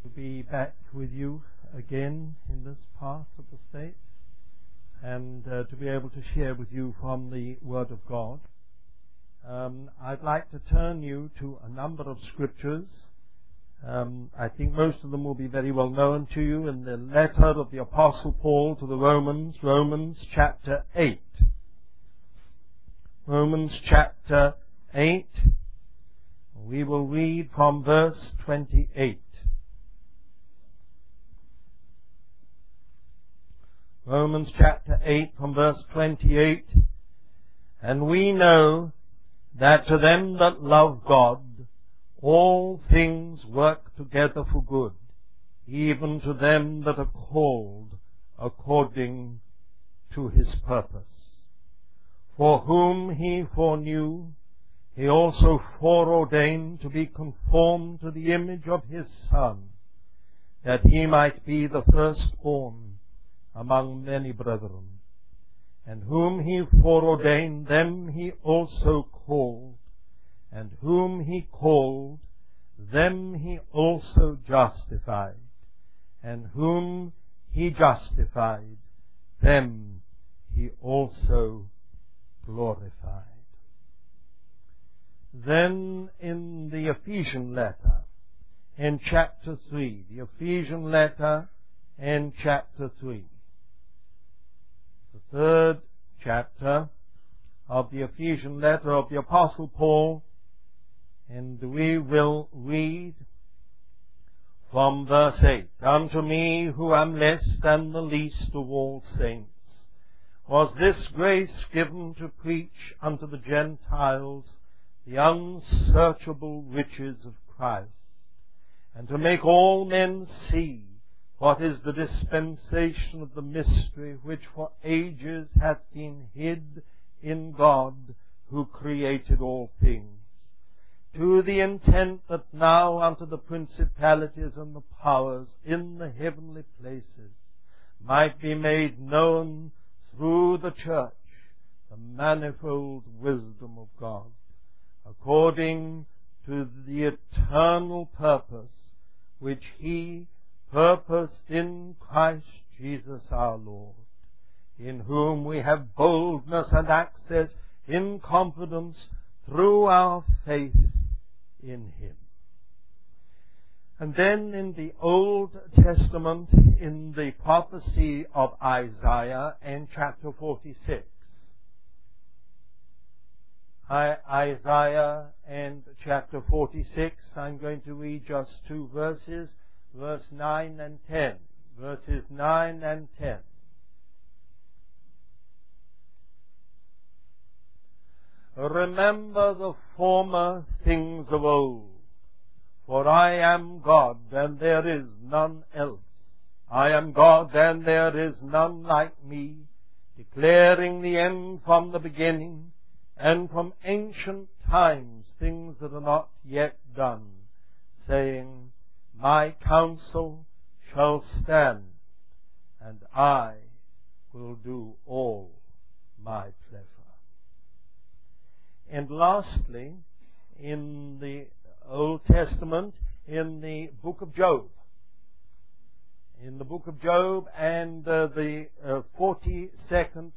to be back with you again in this part of the States and to be able to share with you from the Word of God. I'd like to turn you to a number of scriptures. I think most of them will be very well known to you in the letter of the Apostle Paul to the Romans chapter 8. Romans chapter 8. We will read from verse 28. Romans chapter 8 from verse 28. And we know that to them that love God, all things work together for good, even to them that are called according to His purpose. For whom He foreknew, He also foreordained to be conformed to the image of His Son, that He might be the firstborn among many brethren. And whom He foreordained, them He also called. And whom He called, them He also justified. And whom He justified, them He also glorified. Then in the Ephesian letter, in chapter 3, the Ephesian letter in chapter 3, the third chapter of the Ephesian letter of the Apostle Paul, and we will read from verse 8. Unto me, who am less than the least of all saints, was this grace given to preach unto the Gentiles the unsearchable riches of Christ, and to make all men see what is the dispensation of the mystery which for ages hath been hid in God, who created all things, to the intent that now unto the principalities and the powers in the heavenly places might be made known through the church the manifold wisdom of God, according to the eternal purpose which He purposed in Christ Jesus our Lord, in whom we have boldness and access in confidence through our faith in Him. And then in the Old Testament, in the prophecy of Isaiah in chapter 46, Isaiah and chapter 46, I'm going to read just two verses, verse 9 and 10. Verses 9 and 10. Remember the former things of old, for I am God, and there is none else. I am God, and there is none like me, declaring the end from the beginning, and from ancient times things that are not yet done, saying, My counsel shall stand, and I will do all my pleasure. And lastly, in the Old Testament, in the book of Job. In the book of Job and the 42nd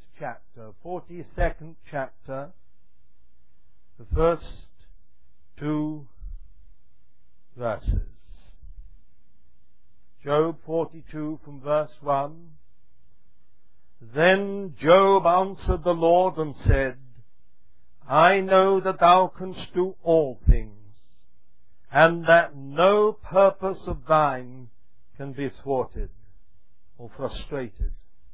chapter, the first two verses. Job 42 from verse 1. Then Job answered the Lord and said, I know that thou canst do all things, and that no purpose of thine can be thwarted or frustrated.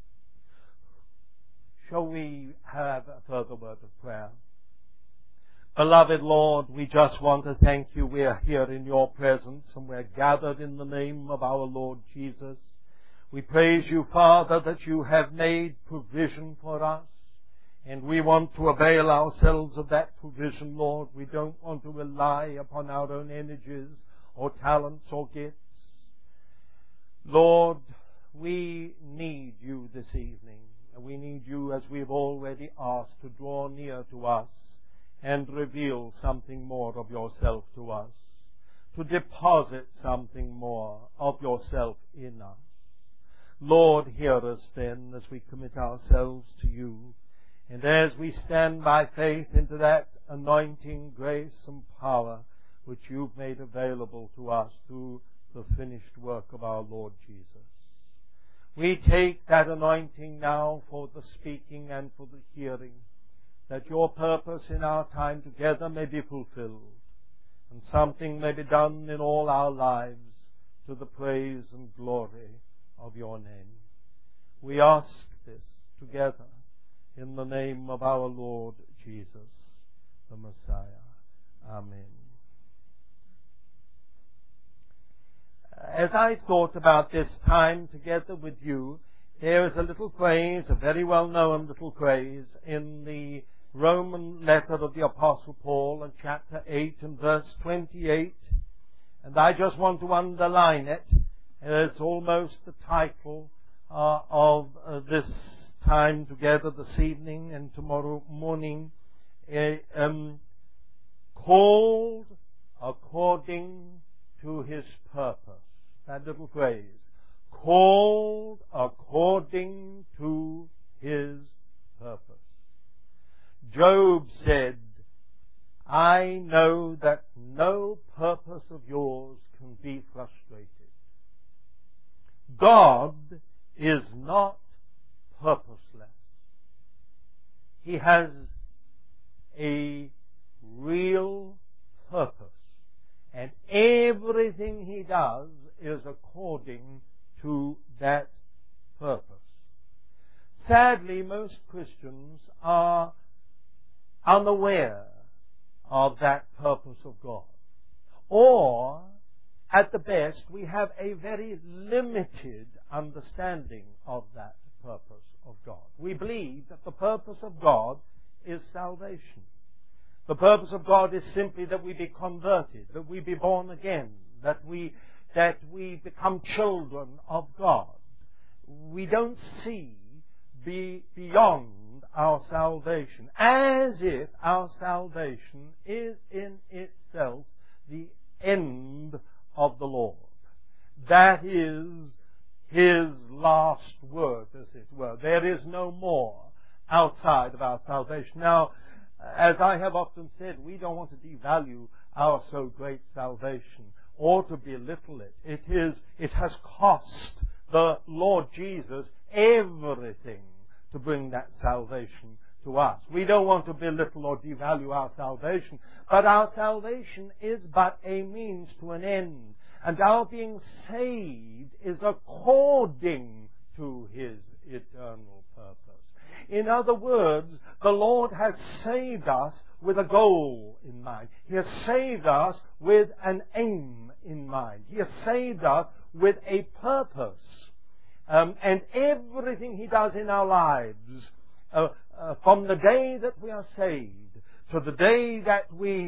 Shall we have a further word of prayer? Beloved Lord, we just want to thank You. We are here in Your presence, and we're gathered in the name of our Lord Jesus. We praise You, Father, that You have made provision for us, and we want to avail ourselves of that provision, Lord. We don't want to rely upon our own energies or talents or gifts. Lord, we need You this evening. We need You, as we've already asked, to draw near to us and reveal something more of Yourself to us, to deposit something more of yourself in us. Lord, hear us then as we commit ourselves to you, and as we stand by faith into that anointing, grace, and power which you've made available to us through the finished work of our Lord Jesus. We take that anointing now for the speaking and for the hearing, that your purpose in our time together may be fulfilled, and something may be done in all our lives to the praise and glory of your name. We ask this together in the name of our Lord Jesus, the Messiah. Amen. As I thought about this time together with you, there is a little phrase, a very well-known little phrase, in the Roman letter of the Apostle Paul in chapter 8 and verse 28, and I just want to underline it. It's almost the title of this time together this evening and tomorrow morning. Called according to His purpose. That little phrase. Called according to His purpose. Job said, I know that no purpose of yours can be frustrated. God is not purposeless. He has a real purpose. And everything He does is according to that purpose. Sadly, most Christians are unaware of that purpose of God. Or, at the best, we have a very limited understanding of that purpose of God. We believe that the purpose of God is salvation. The purpose of God is simply that we be converted, that we be born again, that we become children of God. We don't see beyond our salvation, as if our salvation is in itself the end of the Lord. That is His last word, as it were. There is no more outside of our salvation. Now, as I have often said, we don't want to devalue our so great salvation or to belittle it. It has cost the Lord Jesus everything to bring that salvation to us. We don't want to belittle or devalue our salvation, but our salvation is but a means to an end. And our being saved is according to His eternal purpose. In other words, the Lord has saved us with a goal in mind. He has saved us with an aim in mind. He has saved us with a purpose. And everything He does in our lives, from the day that we are saved to the day that we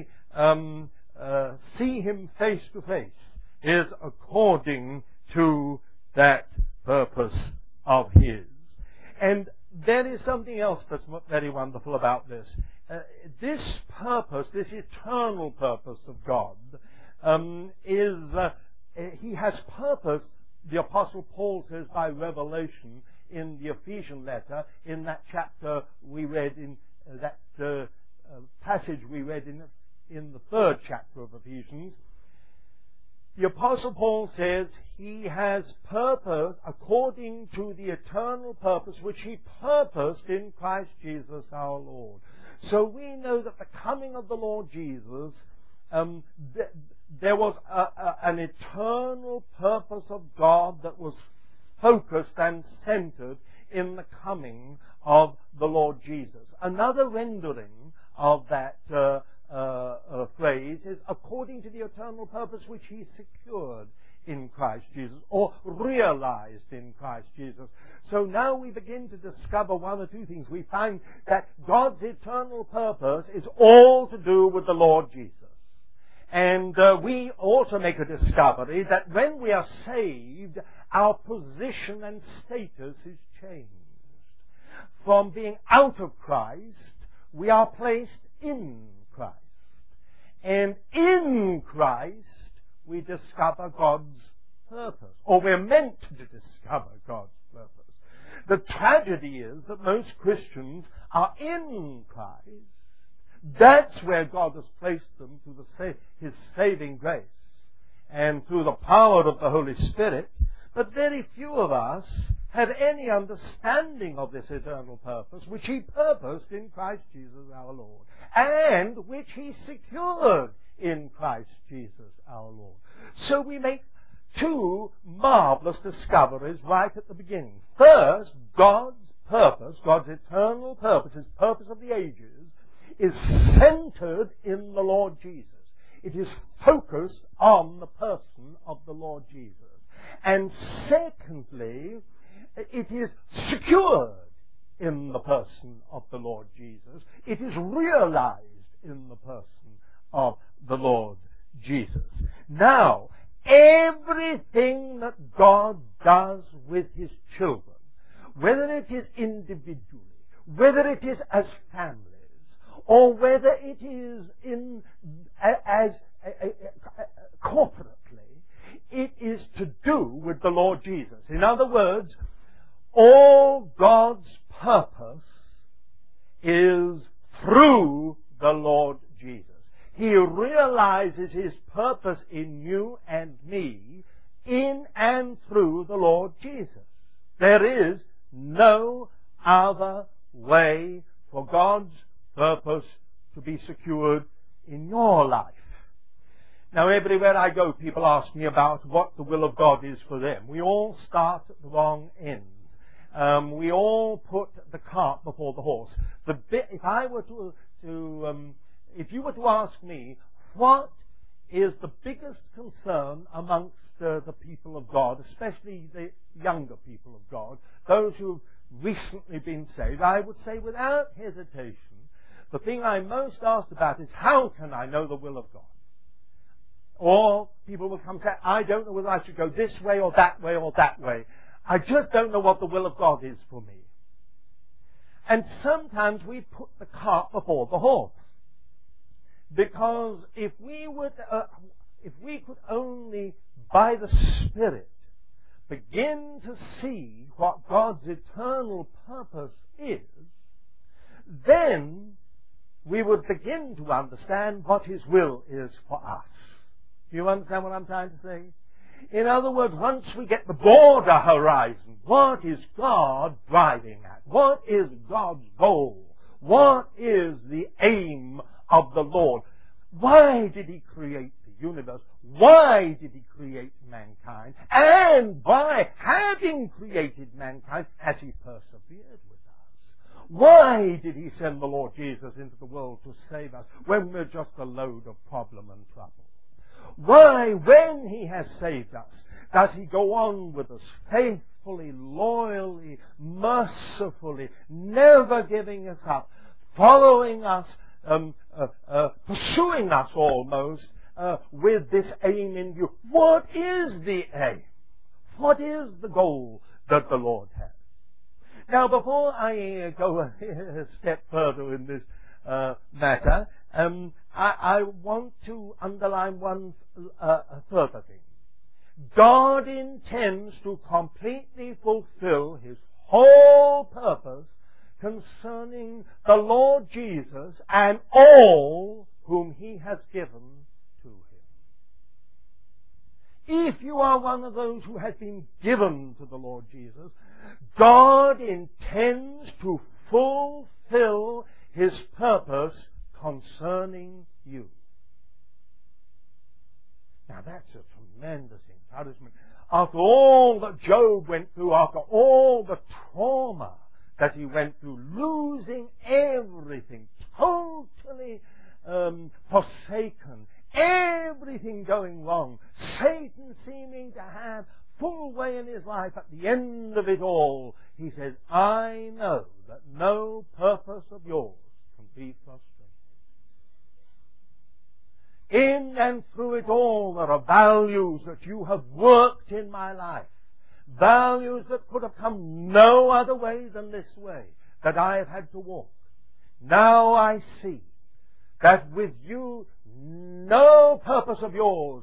see Him face to face, is according to that purpose of His. And there is something else that's very wonderful about this. This purpose, this eternal purpose of God, He has purpose, the Apostle Paul says by revelation in the Ephesian letter, in that chapter we read in that passage we read in the 3rd chapter of Ephesians. The Apostle Paul says He has purpose according to the eternal purpose which He purposed in Christ Jesus our Lord. So we know that the coming of the Lord Jesus, there was an eternal purpose of God that was focused and centered in the coming of the Lord Jesus. Another rendering of that phrase is according to the eternal purpose which He secured in Christ Jesus, or realized in Christ Jesus. So now we begin to discover one or two things. We find that God's eternal purpose is all to do with the Lord Jesus. And we also make a discovery that when we are saved, our position and status is changed. From being out of Christ, we are placed in Christ. And in Christ, we discover God's purpose, or we're meant to discover God's purpose. The tragedy is that most Christians are in Christ. That's where God has placed them through His saving grace and through the power of the Holy Spirit. But very few of us have any understanding of this eternal purpose, which He purposed in Christ Jesus our Lord, and which He secured in Christ Jesus our Lord. So we make two marvelous discoveries right at the beginning. First, God's purpose, God's eternal purpose, His purpose of the ages, is centered in the Lord Jesus. It is focused on the person of the Lord Jesus. And secondly, it is secured in the person of the Lord Jesus. It is realized in the person of the Lord Jesus. Now, everything that God does with His children, whether it is individually, whether it is as families, or whether it is as corporately, it is to do with the Lord Jesus. In other words, all God's purpose is through the Lord Jesus. He realizes His purpose in you and me in and through the Lord Jesus. There is no other way for God's purpose to be secured in your life. Now, everywhere I go, people ask me about what the will of God is for them. We all start at the wrong end. We all put the cart before the horse. If you were to ask me, what is the biggest concern amongst the people of God, especially the younger people of God, those who've recently been saved, I would say without hesitation, the thing I'm most asked about is, how can I know the will of God? Or people will come and say, I don't know whether I should go this way or that way or that way. I just don't know what the will of God is for me. And sometimes we put the cart before the horse. Because if we could only, by the Spirit, begin to see what God's eternal purpose is, then we would begin to understand what His will is for us. Do you understand what I'm trying to say? In other words, once we get the broader horizon, what is God driving at? What is God's goal? What is the aim of the Lord? Why did He create the universe? Why did He create mankind? And by having created mankind, has He persevered with us? Why did He send the Lord Jesus into the world to save us when we're just a load of problem and trouble? Why, when He has saved us, does He go on with us faithfully, loyally, mercifully, never giving us up, following us, pursuing us almost with this aim in view? What is the aim? What is the goal that the Lord has? Now, before I go a step further in this matter, I want to underline one further thing. God intends to completely fulfill His whole purpose concerning the Lord Jesus and all whom He has given to Him. If you are one of those who has been given to the Lord Jesus, God intends to fulfill His purpose concerning you. Now that's a tremendous encouragement. After all that Job went through, after all the trauma that he went through, losing everything, totally forsaken, everything going wrong, Satan seeming to have full way in his life, at the end of it all, he says, I know that no purpose of yours can be frustrated. In and through it all, there are values that you have worked in my life. Values that could have come no other way than this way, that I have had to walk. Now I see that with you, no purpose of yours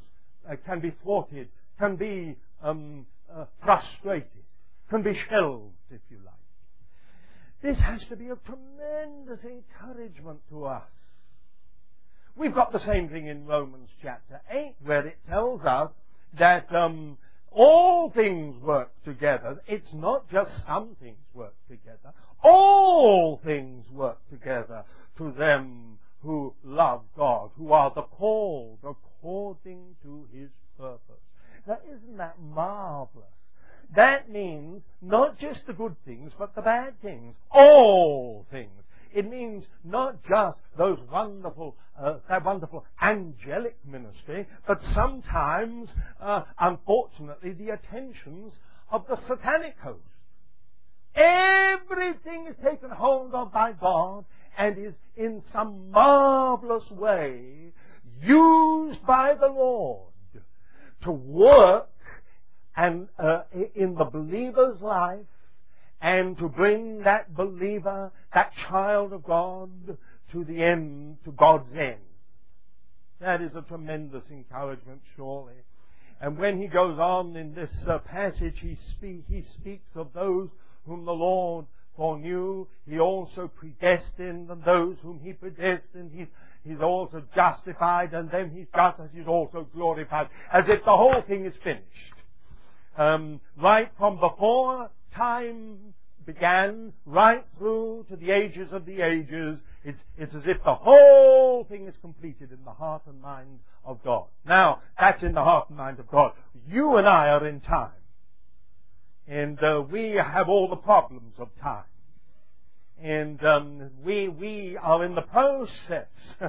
can be thwarted, can be frustrated, can be shelved, if you like. This has to be a tremendous encouragement to us. We've got the same thing in Romans chapter 8, where it tells us that all things work together. It's not just some things work together. All things work together to them who love God, who are the called according to His purpose. Now, isn't that marvelous? That means not just the good things, but the bad things. All things. It means not just those wonderful, that wonderful angelic ministry, but sometimes, unfortunately, the attentions of the satanic host. Everything is taken hold of by God and is in some marvelous way used by the Lord to work and in the believer's life, and to bring that believer, that child of God, to the end, to God's end. That is a tremendous encouragement, surely. And when he goes on in this passage, he speaks of those whom the Lord foreknew. He also predestined, and those whom He predestined, He's also justified, and then He's also glorified, as if the whole thing is finished. Right from before time began, right through to the ages of the ages, it's as if the whole thing is completed in the heart and mind of God. Now, that's in the heart and mind of God. You and I are in time. And we have all the problems of time. And we are in the process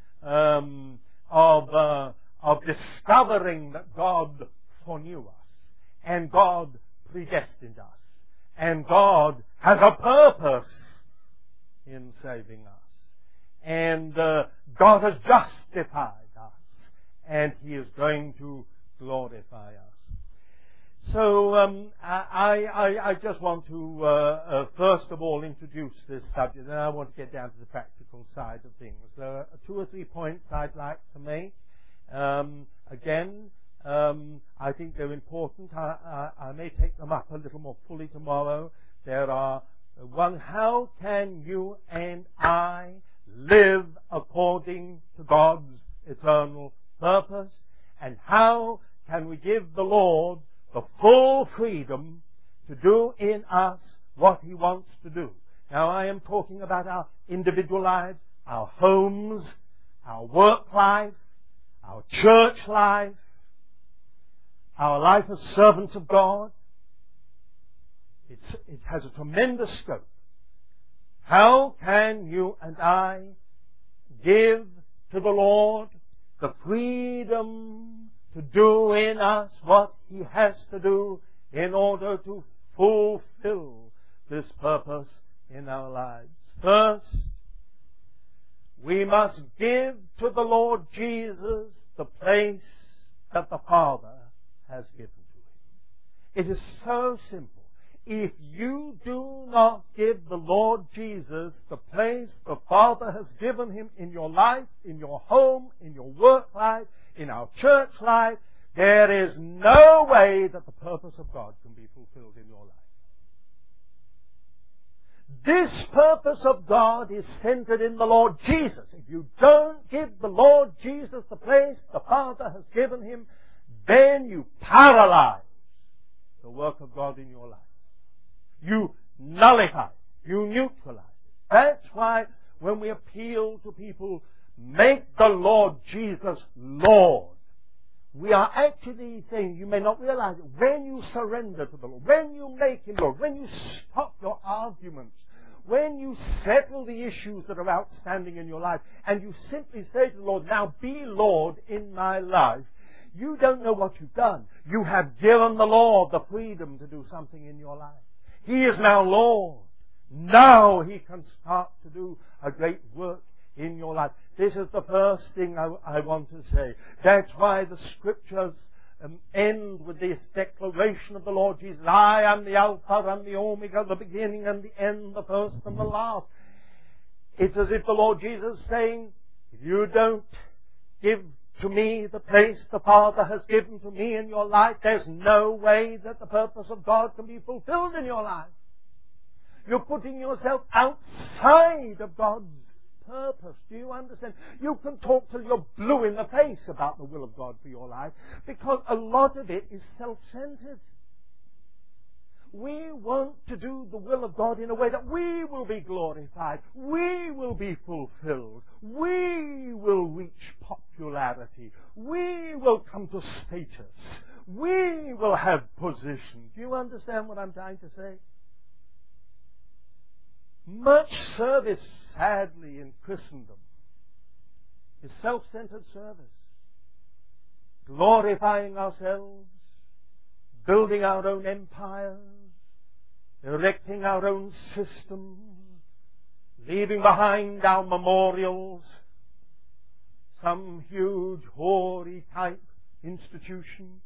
of discovering that God foreknew us. And God predestined us. And God has a purpose in saving us. And God has justified us. And He is going to glorify us. So I just want to first of all introduce this subject, and I want to get down to the practical side of things. There are 2 or 3 points I'd like to make. I think they're important. I may take them up a little more fully tomorrow. There are one, how can you and I live according to God's eternal purpose? And how can we give the Lord the full freedom to do in us what He wants to do? Now, I am talking about our individual lives, our homes, our work life, our church life, our life as servants of God. It has a tremendous scope. How can you and I give to the Lord the freedom to do in us what He has to do in order to fulfill this purpose in our lives? First, we must give to the Lord Jesus the place that the Father has given to Him. It is so simple. If you do not give the Lord Jesus the place the Father has given Him in your life, in your home, in your work life, in our church life, there is no way that the purpose of God can be fulfilled in your life. This purpose of God is centered in the Lord Jesus. If you don't give the Lord Jesus the place the Father has given Him, then you paralyze the work of God in your life. You nullify it. You neutralize it. That's why when we appeal to people, make the Lord Jesus Lord, we are actually saying, you may not realize it, when you surrender to the Lord, when you make Him Lord, when you stop your arguments, when you settle the issues that are outstanding in your life, and you simply say to the Lord, now be Lord in my life, you don't know what you've done. You have given the Lord the freedom to do something in your life. He is now Lord. Now He can start to do a great work in your life. This is the first thing I want to say. That's why the Scriptures end with this declaration of the Lord Jesus. I am the Alpha and the Omega, the beginning and the end, the first and the last. It's as if the Lord Jesus is saying, if you don't give to me the place the Father has given to me in your life, there's no way that the purpose of God can be fulfilled in your life. You're putting yourself outside of God's purpose. Do you understand? You can talk till you're blue in the face about the will of God for your life, because a lot of it is self-centered. We want to do the will of God in a way that we will be glorified, we will be fulfilled, we will reach popularity, we will come to status, we will have position. Do you understand what I'm trying to say? Much service, sadly, in Christendom is self-centered service. Glorifying ourselves, building our own empires, erecting our own systems, leaving behind our memorials, some huge, hoary type institution.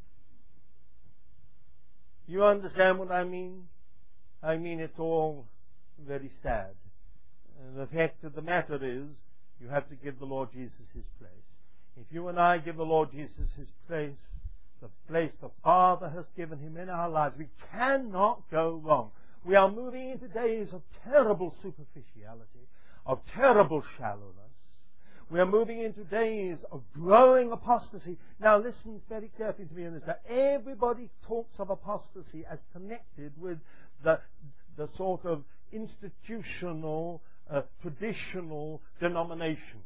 You understand what I mean? I mean, it's all very sad. The fact of the matter is, you have to give the Lord Jesus His place. If you and I give the Lord Jesus His place, the place the Father has given Him in our lives, we cannot go wrong. We are moving into days of terrible superficiality, of terrible shallowness. We are moving into days of growing apostasy. Now listen very carefully to me in this. That everybody talks of apostasy as connected with the sort of institutional, traditional denominations.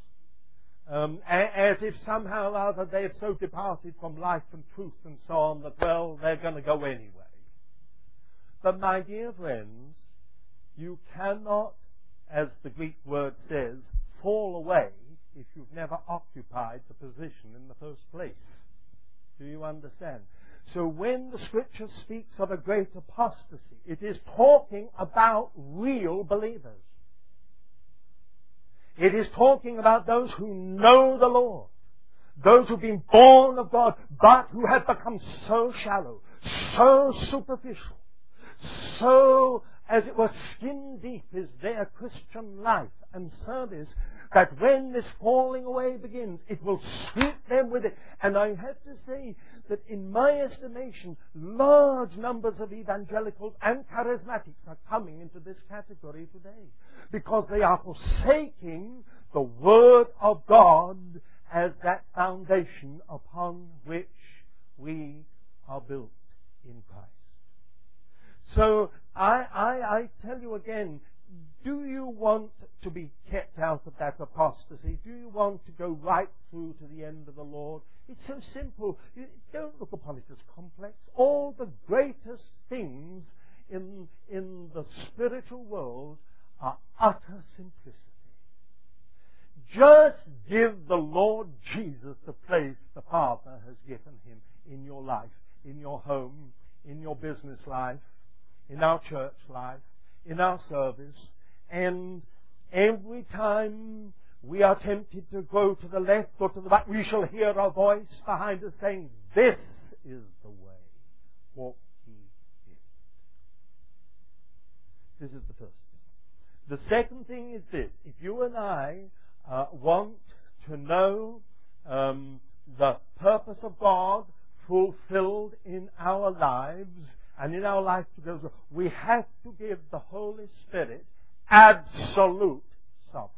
As if somehow or other they have so departed from life and truth and so on that, well, they're going to go anyway. But my dear friends, you cannot, as the Greek word says, fall away if you've never occupied the position in the first place. Do you understand? So when the Scripture speaks of a great apostasy, it is talking about real believers. It is talking about those who know the Lord, those who've been born of God, but who have become so shallow, so superficial, so, as it were, skin deep is their Christian life and service, that when this falling away begins, it will sweep them with it. And I have to say that in my estimation, large numbers of evangelicals and charismatics are coming into this category today, because they are forsaking the Word of God as that foundation upon which we are built in Christ. So I tell you again, do you want to be kept out of that apostasy? Do you want to go right through to the end of the Lord? It's so simple. You don't look upon it as complex. All the greatest things in the spiritual world are utter simplicity. Just give the Lord Jesus the place the Father has given Him in your life, in your home, in your business life, in our church life, in our service, and every time we are tempted to go to the left or to the right, we shall hear a voice behind us saying, "This is the way, walk ye in." This is the first thing. The second thing is this: if you and I want to know the purpose of God fulfilled in our lives, and in our life to go, we have to give the Holy Spirit absolute sovereignty.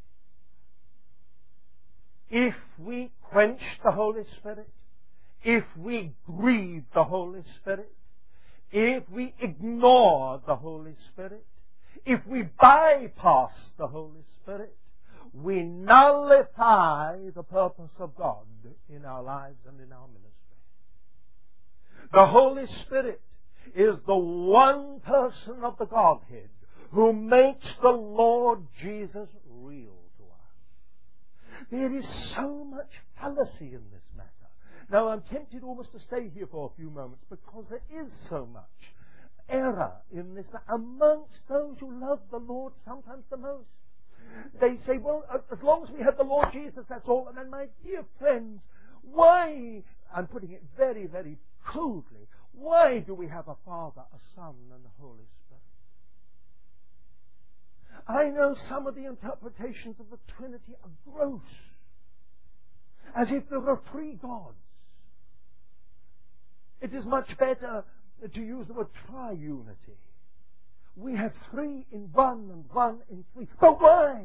If we quench the Holy Spirit, if we grieve the Holy Spirit, if we ignore the Holy Spirit, if we bypass the Holy Spirit, we nullify the purpose of God in our lives and in our ministry. The Holy Spirit is the one person of the Godhead who makes the Lord Jesus real to us. There is so much fallacy in this matter. Now, I'm tempted almost to stay here for a few moments, because there is so much error in this amongst those who love the Lord sometimes the most. They say, well, as long as we have the Lord Jesus, that's all. And then, my dear friends, why, I'm putting it very, very crudely, why do we have a Father, a Son, and the Holy Spirit? I know some of the interpretations of the Trinity are gross. as if there were three gods. It is much better to use the word triunity. We have three in one and one in three. But why?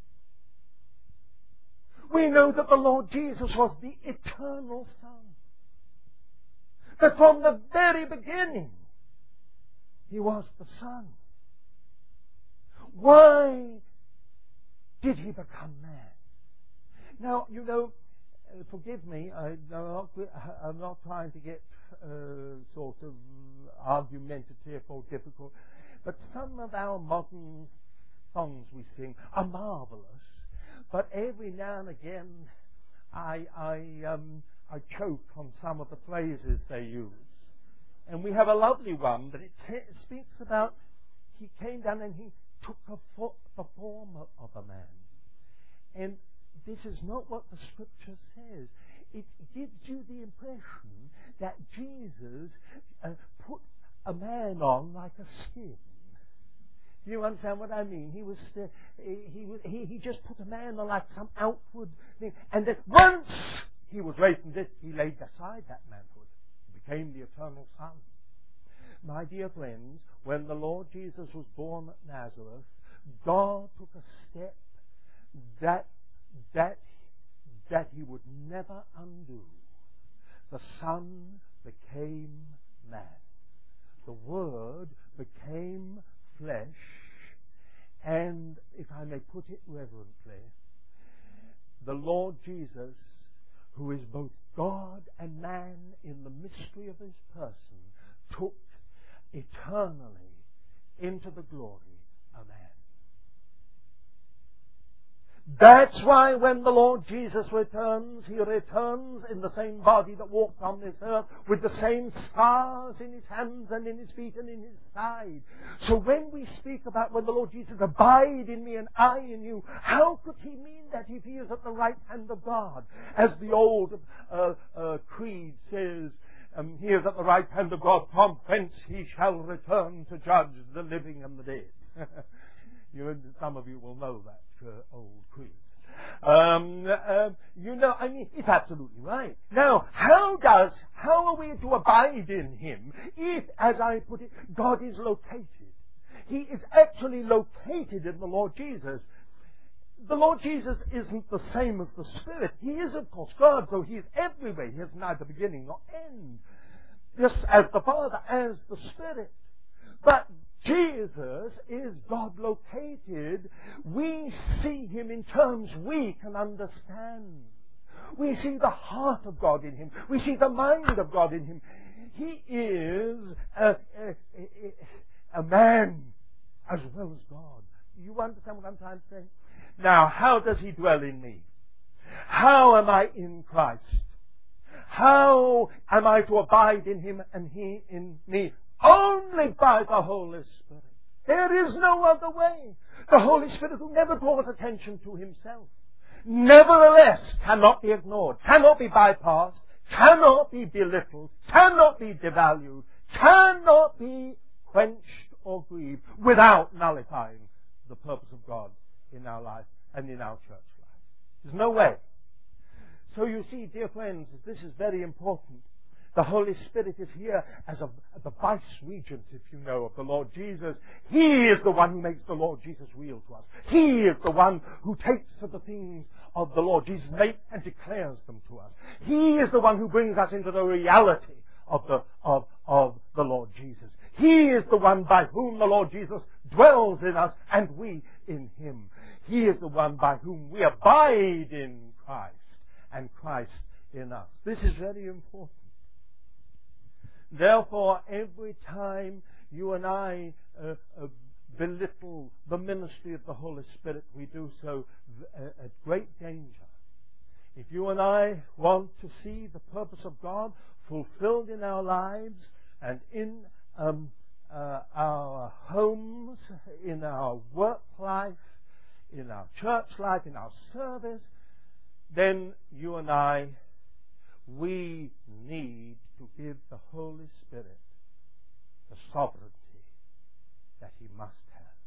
We know that the Lord Jesus was the eternal Son. That from the very beginning, He was the Son. Why did He become man? Now, forgive me, I'm not trying to get sort of argumentative or difficult, but some of our modern songs we sing are marvelous, but every now and again I choke on some of the phrases they use. And we have a lovely one, but it speaks about He came down and He took the form of a man. And this is not what the Scripture says. It gives you the impression that Jesus put a man on like a skin. Do you understand what I mean? He just put a man on like some outward thing, and that once He was raised from this, He laid aside that manhood. He became the eternal Son. My dear friends, when the Lord Jesus was born at Nazareth, God took a step that He would never undo. The Son became man. The Word became flesh, and if I may put it reverently, the Lord Jesus, who is both God and man in the mystery of His person, took eternally into the glory a man. That's why when the Lord Jesus returns, He returns in the same body that walked on this earth, with the same scars in His hands and in His feet and in His side. So when we speak about when the Lord Jesus, abide in me and I in you, how could He mean that if He is at the right hand of God? As the old creed says, He is at the right hand of God, from whence He shall return to judge the living and the dead. Some of you will know that old creed. It's absolutely right. Now, how are we to abide in Him if, as I put it, God is located? He is actually located in the Lord Jesus. The Lord Jesus isn't the same as the Spirit. He is, of course, God, so He is everywhere. He has neither beginning nor end. Just as the Father, as the Spirit. But Jesus is God located. We see Him in terms we can understand. We see the heart of God in Him. We see the mind of God in Him. He is a man as well as God. You understand what I'm trying to say? Now, how does He dwell in me? How am I in Christ? How am I to abide in Him and He in me? Only by the Holy Spirit. There is no other way. The Holy Spirit, who never draws attention to Himself, nevertheless cannot be ignored, cannot be bypassed, cannot be belittled, cannot be devalued, cannot be quenched or grieved without nullifying the purpose of God in our life and in our church life. There's no way. So you see, dear friends, this is very important. The Holy Spirit is here as the vice-regent, if you know, of the Lord Jesus. He is the one who makes the Lord Jesus real to us. He is the one who takes to the things of the Lord Jesus and declares them to us. He is the one who brings us into the reality of the Lord Jesus. He is the one by whom the Lord Jesus dwells in us and we in Him. He is the one by whom we abide in Christ and Christ in us. This is very important. Therefore, every time you and I belittle the ministry of the Holy Spirit, we do so at great danger. If you and I want to see the purpose of God fulfilled in our lives and in our homes, in our work life, in our church life, in our service, then you and I, we need to give the Holy Spirit the sovereignty that He must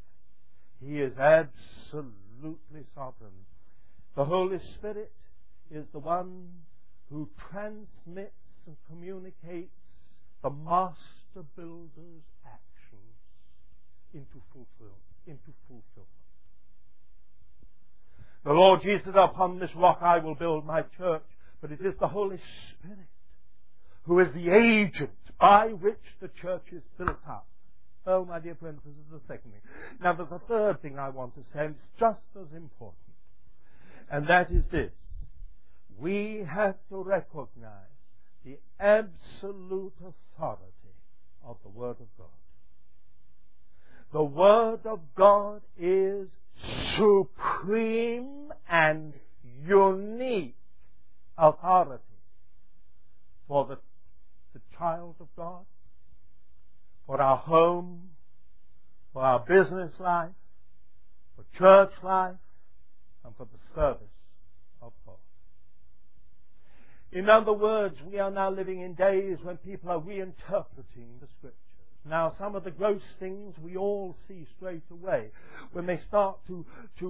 have. He is absolutely sovereign. The Holy Spirit is the one who transmits and communicates the master builder's actions into fulfillment. The Lord Jesus said, upon this rock I will build my church, but it is the Holy Spirit who is the agent by which the church is built up. Oh, my dear friends, this is the second thing. Now, there's a third thing I want to say, and it's just as important. And that is this. We have to recognize the absolute authority of the Word of God. The Word of God is supreme and unique authority for the child of God, for our home, for our business life, for church life, and for the service of God. In other words, we are now living in days when people are reinterpreting the Scriptures. Now, some of the gross things we all see straight away when they start to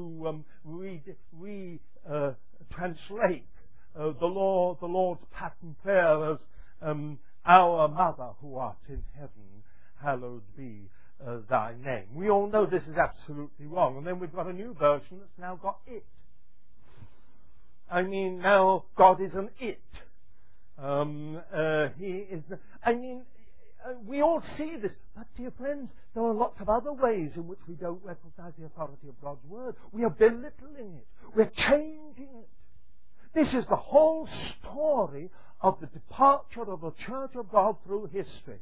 translate the Lord's pattern prayer as our Mother who art in heaven, hallowed be thy name. We all know this is absolutely wrong. And then we've got a new version that's now got it. I mean, now God is an it. He is. We all see this. But, dear friends, there are lots of other ways in which we don't recognize the authority of God's Word. We are belittling it. We're changing it. This is the whole story of the departure of the Church of God through history.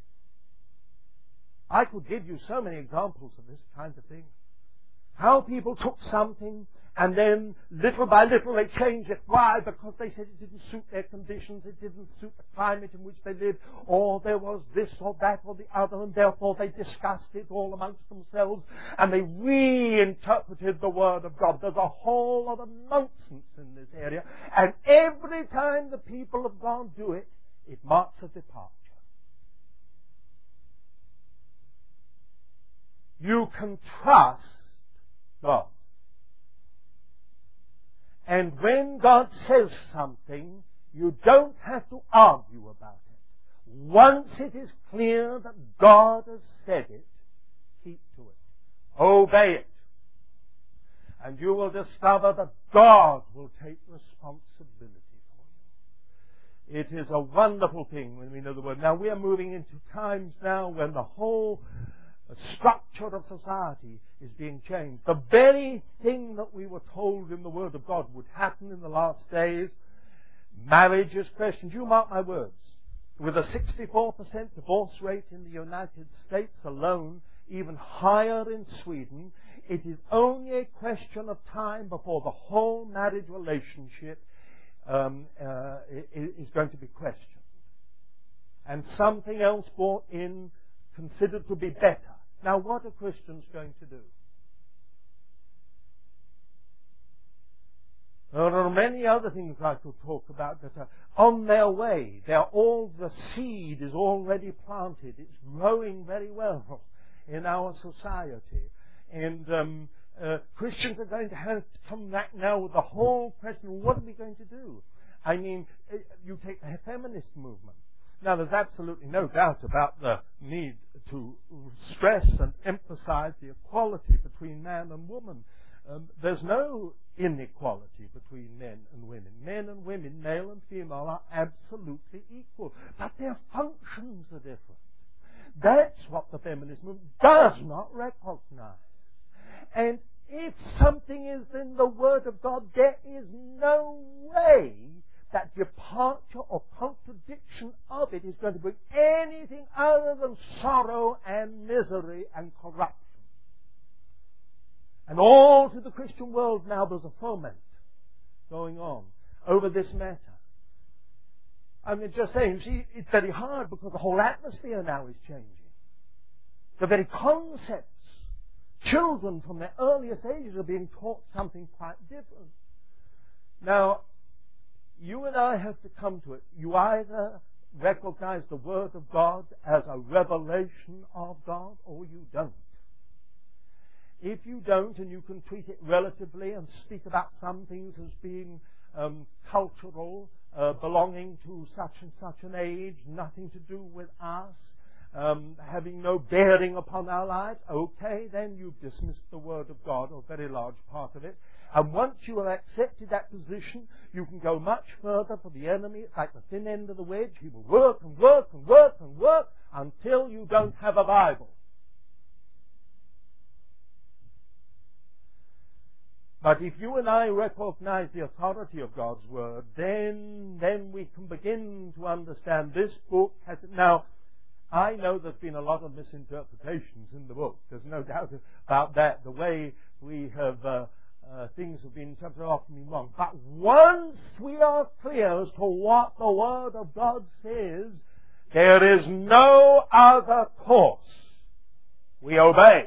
I could give you so many examples of this kind of thing. How people took something and then little by little they changed it. Why? Because they said it didn't suit their conditions, it didn't suit the climate in which they lived, or there was this or that or the other, and therefore they discussed it all amongst themselves and they reinterpreted the Word of God. There's a whole lot of nonsense in this area, and every time the people of God do it, it marks a departure. You can trust God. And when God says something, you don't have to argue about it. Once it is clear that God has said it, keep to it. Obey it. And you will discover that God will take responsibility for you. It is a wonderful thing when we know the Word. Now we are moving into times now when the whole structure of society is being changed. The very thing that we were told in the Word of God would happen in the last days, marriage is questioned. You mark my words. With a 64% divorce rate in the United States alone, even higher in Sweden, it is only a question of time before the whole marriage relationship is going to be questioned. And something else brought in, considered to be better. Now, what are Christians going to do? There are many other things I could talk about that are on their way. The seed is already planted. It's growing very well in our society. And Christians are going to have to come back now with the whole question, what are we going to do? I mean, you take the feminist movement. Now, there's absolutely no doubt about the need to stress and emphasize the equality between man and woman. There's no inequality between men and women. Men and women, male and female, are absolutely equal. But their functions are different. That's what the feminist movement does not recognize. And if something is in the Word of God, there is no way that departure or contradiction of it is going to bring anything other than sorrow and misery and corruption. And all through the Christian world now there's a foment going on over this matter. I mean, just saying, see, it's very hard because the whole atmosphere now is changing. The very concepts, children from their earliest ages are being taught something quite different. Now, you and I have to come to it. You either recognize the Word of God as a revelation of God, or you don't. If you don't, and you can treat it relatively and speak about some things as being cultural, belonging to such and such an age, nothing to do with us, having no bearing upon our lives, okay, then you've dismissed the Word of God, or a very large part of it. And once you have accepted that position, you can go much further for the enemy. It's like the thin end of the wedge. He will work and work and work and work until you don't have a Bible. But if you and I recognize the authority of God's Word, then we can begin to understand this book has... Now, I know there's been a lot of misinterpretations in the book. There's no doubt about that. The way we have... things have been interpreted often been wrong. But once we are clear as to what the Word of God says, there is no other course. We obey.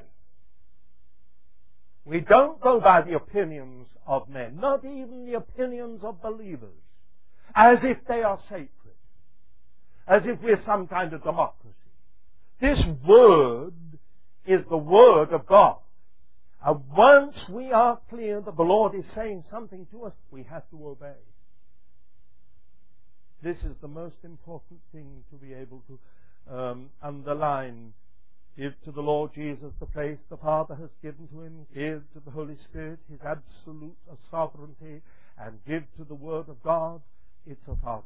We don't go by the opinions of men, not even the opinions of believers, as if they are sacred, as if we're some kind of democracy. This Word is the Word of God. And once we are clear that the Lord is saying something to us, we have to obey. This is the most important thing to be able to underline. Give to the Lord Jesus the place the Father has given to Him. Give to the Holy Spirit His absolute sovereignty. And give to the Word of God its authority.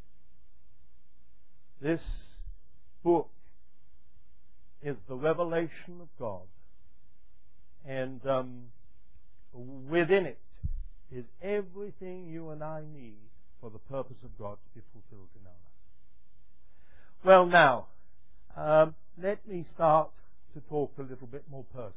This book is the revelation of God. And within it is everything you and I need for the purpose of God to be fulfilled in our lives. Well, now, let me start to talk a little bit more personally.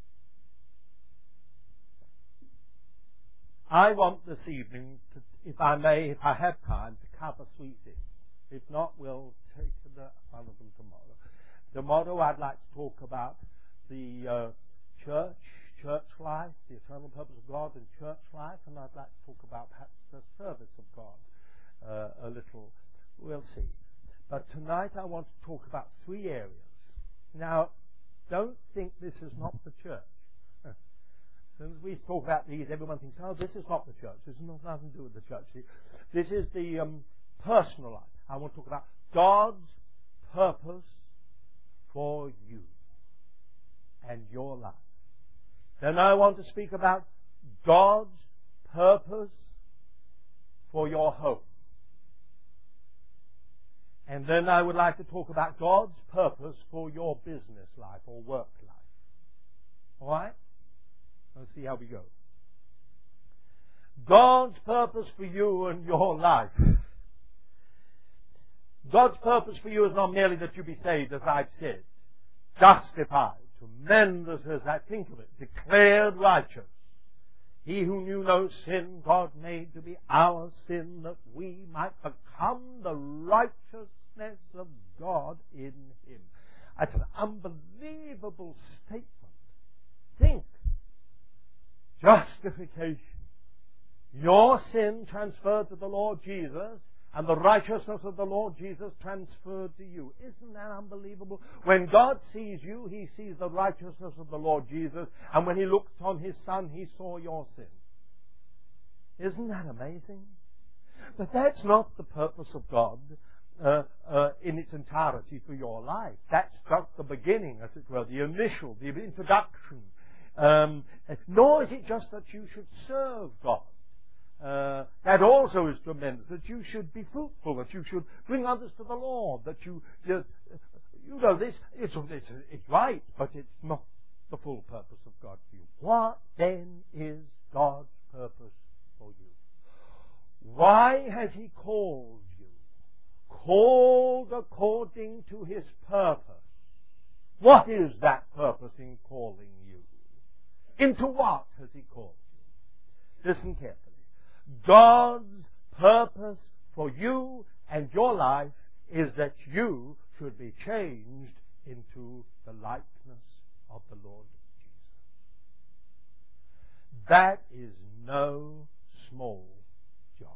I want this evening, to, if I may, if I have time, to cover three things. If not, we'll take one of them tomorrow. Tomorrow I'd like to talk about the church life, the eternal purpose of God in church life, and I'd like to talk about perhaps the service of God a little. We'll see. But tonight I want to talk about three areas. Now, don't think this is not the church. As soon as we talk about these, everyone thinks, oh, this is not the church. This has nothing to do with the church. This is the personal life. I want to talk about God's purpose for you and your life. Then I want to speak about God's purpose for your home. And then I would like to talk about God's purpose for your business life or work life. All right? Let's see how we go. God's purpose for you and your life. God's purpose for you is not merely that you be saved, as I've said, justified, tremendous as I think of it, declared righteous. He who knew no sin, God made to be our sin, that we might become the righteousness of God in Him. That's an unbelievable statement. Think. Justification. Your sin transferred to the Lord Jesus, and the righteousness of the Lord Jesus transferred to you. Isn't that unbelievable? When God sees you, He sees the righteousness of the Lord Jesus, and when He looked on His Son, He saw your sin. Isn't that amazing? But that's not the purpose of God in its entirety for your life. That's just the beginning, as it were, the initial, the introduction. Nor is it just that you should serve God. That also is tremendous, that you should be fruitful, that you should bring others to the Lord, that you know, this, it's right, but it's not the full purpose of God for you. What then is God's purpose for you? Why has He called you? Called according to His purpose. What is that purpose in calling you? Into what has He called you? Listen carefully. God's purpose for you and your life is that you should be changed into the likeness of the Lord Jesus. That is no small job.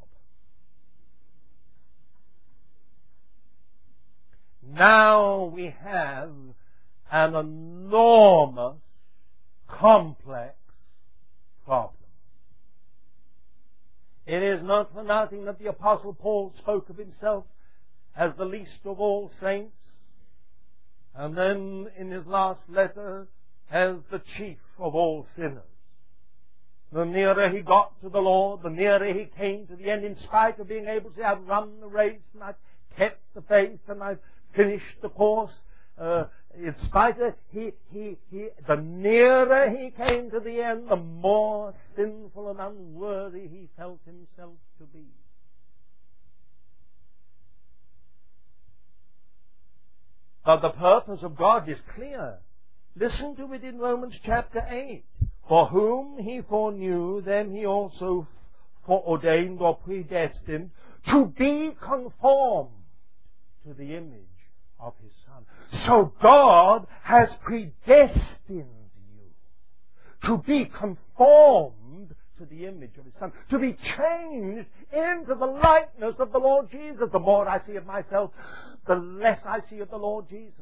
Now we have an enormous, complex problem. It is not for nothing that the Apostle Paul spoke of himself as the least of all saints, and then in his last letter as the chief of all sinners. The nearer he got to the Lord, the nearer he came to the end, in spite of being able to say, I've run the race and I've kept the faith and I've finished the course. In spite of the nearer he came to the end, the more sinful and unworthy he felt himself to be. But the purpose of God is clear. Listen to it in Romans chapter 8. For whom he foreknew, them he also foreordained or predestined to be conformed to the image of his Son. So God has predestined you to be conformed to the image of his Son, to be changed into the likeness of the Lord Jesus. The more I see of myself, the less I see of the Lord Jesus.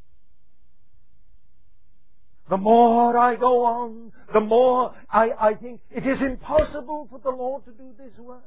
The more I go on, the more I think it is impossible for the Lord to do this work.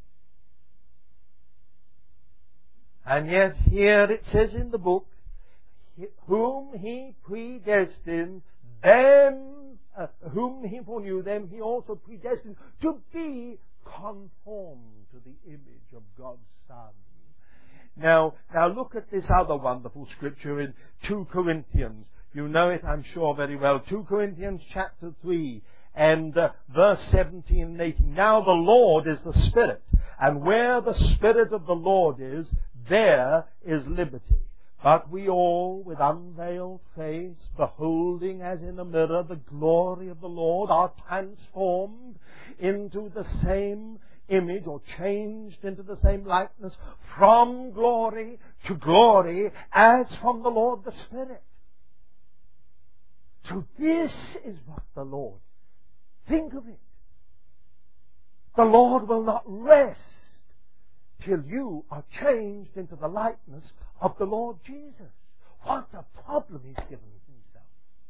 And yet here it says in the book, whom he predestined, them, whom he foreknew, them he also predestined to be conformed to the image of God's Son. Now look at this other wonderful scripture in 2 Corinthians. You know it, I'm sure, very well. 2 Corinthians chapter 3 and verse 17 and 18. Now the Lord is the Spirit, and where the Spirit of the Lord is, there is liberty. But we all, with unveiled face, beholding as in a mirror the glory of the Lord, are transformed into the same image, or changed into the same likeness, from glory to glory, as from the Lord the Spirit. So this is what the Lord, think of it. The Lord will not rest till you are changed into the likeness of the Lord Jesus. What a problem He's given Himself.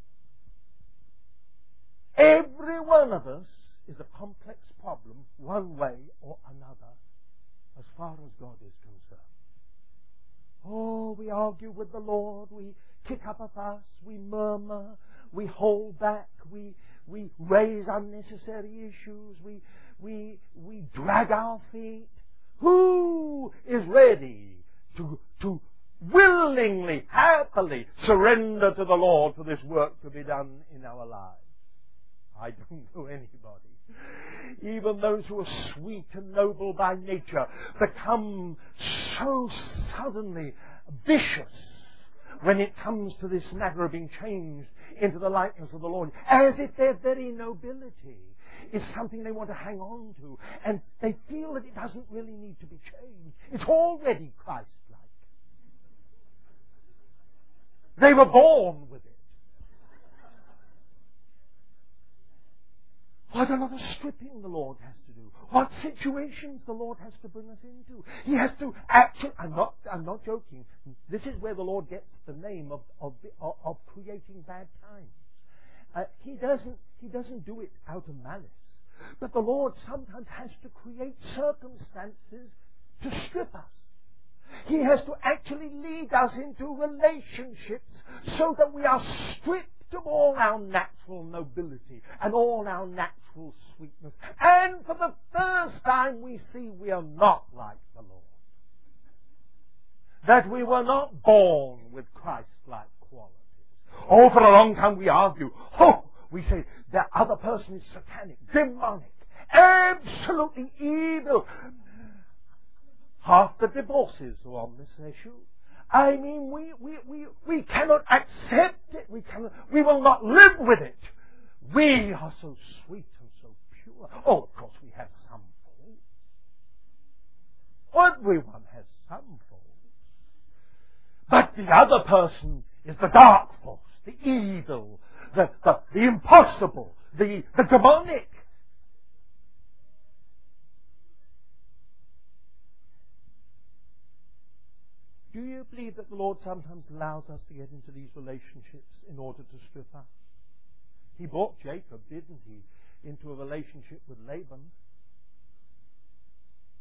Every one of us is a complex problem, one way or another, as far as God is concerned. Oh, we argue with the Lord, we kick up a fuss, we murmur, we hold back, we raise unnecessary issues, we drag our feet. Who is ready to willingly, happily surrender to the Lord for this work to be done in our lives? I don't know anybody. Even those who are sweet and noble by nature become so suddenly vicious when it comes to this matter of being changed into the likeness of the Lord, as if their very nobility is something they want to hang on to, and they feel that it doesn't really need to be changed. It's already Christ-like. They were born with it. What a lot of stripping the Lord has to do. What situations the Lord has to bring us into. He has to actually, I'm not joking. This is where the Lord gets the name of creating bad times. He doesn't do it out of malice. But the Lord sometimes has to create circumstances to strip us. He has to actually lead us into relationships so that we are stripped of all our natural nobility and all our natural sweetness. And for the first time we see we are not like the Lord. That we were not born with Christ-like qualities. Oh, for a long time we argue. We say that other person is satanic, demonic, absolutely evil. Half the divorces are on this issue. I mean, we cannot accept it. We will not live with it. We are so sweet and so pure. Oh, of course we have some faults. Everyone has some faults. But the other person is the dark force, the evil, the impossible, the demonic. Do you believe that the Lord sometimes allows us to get into these relationships in order to strip us? He brought Jacob, didn't he, into a relationship with Laban.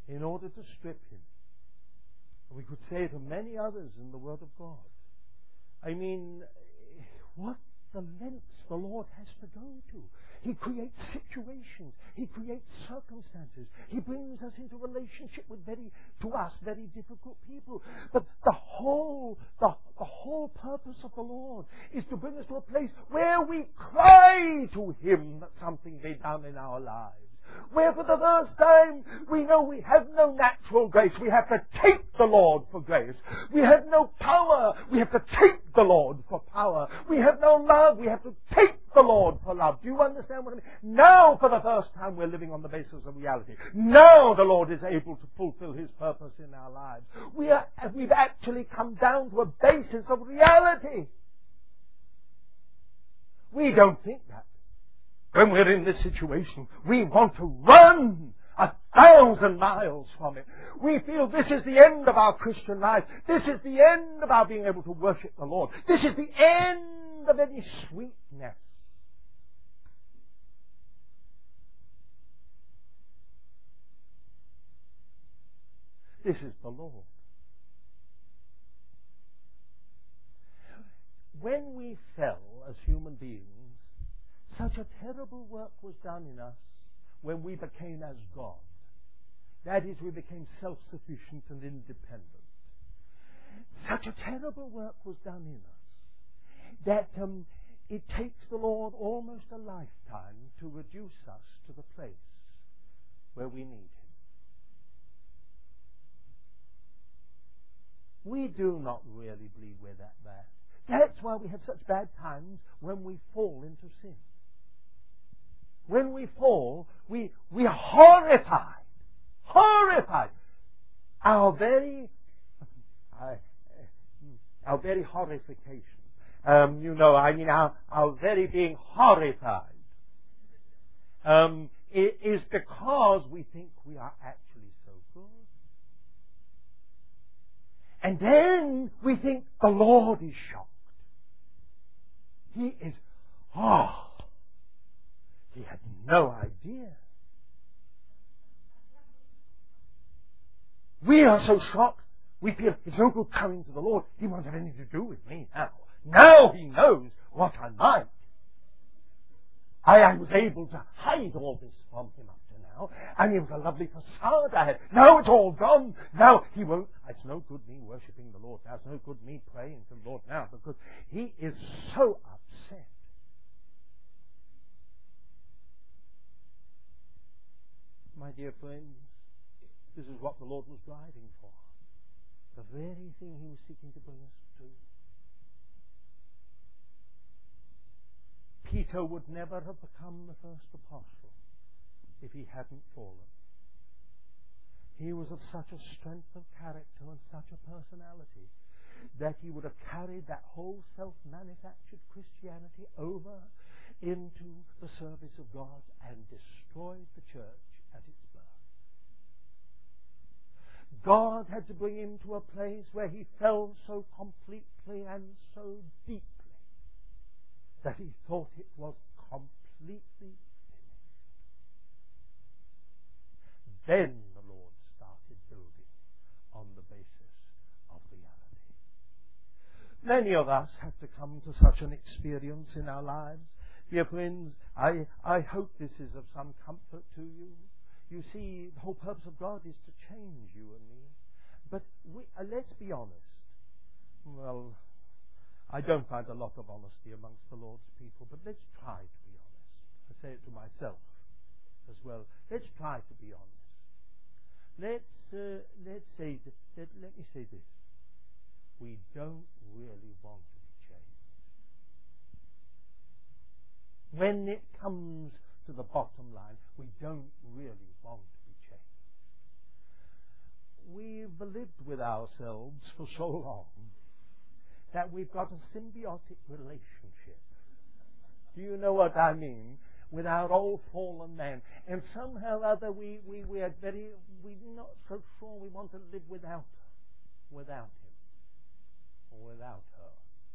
in order to strip him. We could say it of many others in the Word of God. I mean, what the lengths the Lord has to go to. He creates situations. He creates circumstances. He brings us into relationship with very difficult people. But the whole purpose of the Lord is to bring us to a place where we cry to Him that something be done in our lives. Where for the first time we know we have no natural grace. We have to take the Lord for grace. We have no power. We have to take the Lord for power. We have no love. We have to take the Lord for love. Do you understand what I mean? Now for the first time we're living on the basis of reality. Now the Lord is able to fulfill His purpose in our lives. We've actually come down to a basis of reality. We don't think that. When we're in this situation, we want to run 1,000 miles from it. We feel this is the end of our Christian life. This is the end of our being able to worship the Lord. This is the end of any sweetness. This is the Lord. When we fell as human beings, such a terrible work was done in us when we became as God. That is, we became self-sufficient and independent. Such a terrible work was done in us that it takes the Lord almost a lifetime to reduce us to the place where we need Him. We do not really believe we're that bad. That's why we have such bad times when we fall into sin. When we fall, we are horrified. Horrified. Our very horrification. Our very being horrified is because we think we are actually so good. And then we think the Lord is shocked. He is, He had no idea. We are so shocked, we feel it's no good coming to the Lord. He won't have anything to do with me now. Now He knows what I'm like. I was able to hide all this from Him up to now, and it was a lovely facade I had. Now it's all gone. Now He won't. It's no good me worshipping the Lord now. It's no good me praying to the Lord now, because He is so upset. My dear friends, this is what the Lord was driving for. The very thing He was seeking to bring us to. Peter would never have become the first apostle if he hadn't fallen. He was of such a strength of character and such a personality that he would have carried that whole self-manufactured Christianity over into the service of God and destroyed the church at its birth. God had to bring him to a place where he fell so completely and so deeply that he thought it was completely finished. Then the Lord started building on the basis of reality. Many of us have to come to such an experience in our lives. Dear friends, I hope this is of some comfort to you. You see, the whole purpose of God is to change you and me. But let's be honest. Well, I don't find a lot of honesty amongst the Lord's people, but let's try to be honest. I say it to myself as well. Let's try to be honest. Let me say this. We don't really want to be changed. When it comes to the bottom line, we don't really want to be changed. We've lived with ourselves for so long that we've got a symbiotic relationship. Do you know what I mean? With our old fallen man. And somehow or other we're not so sure we want to live without him or without her.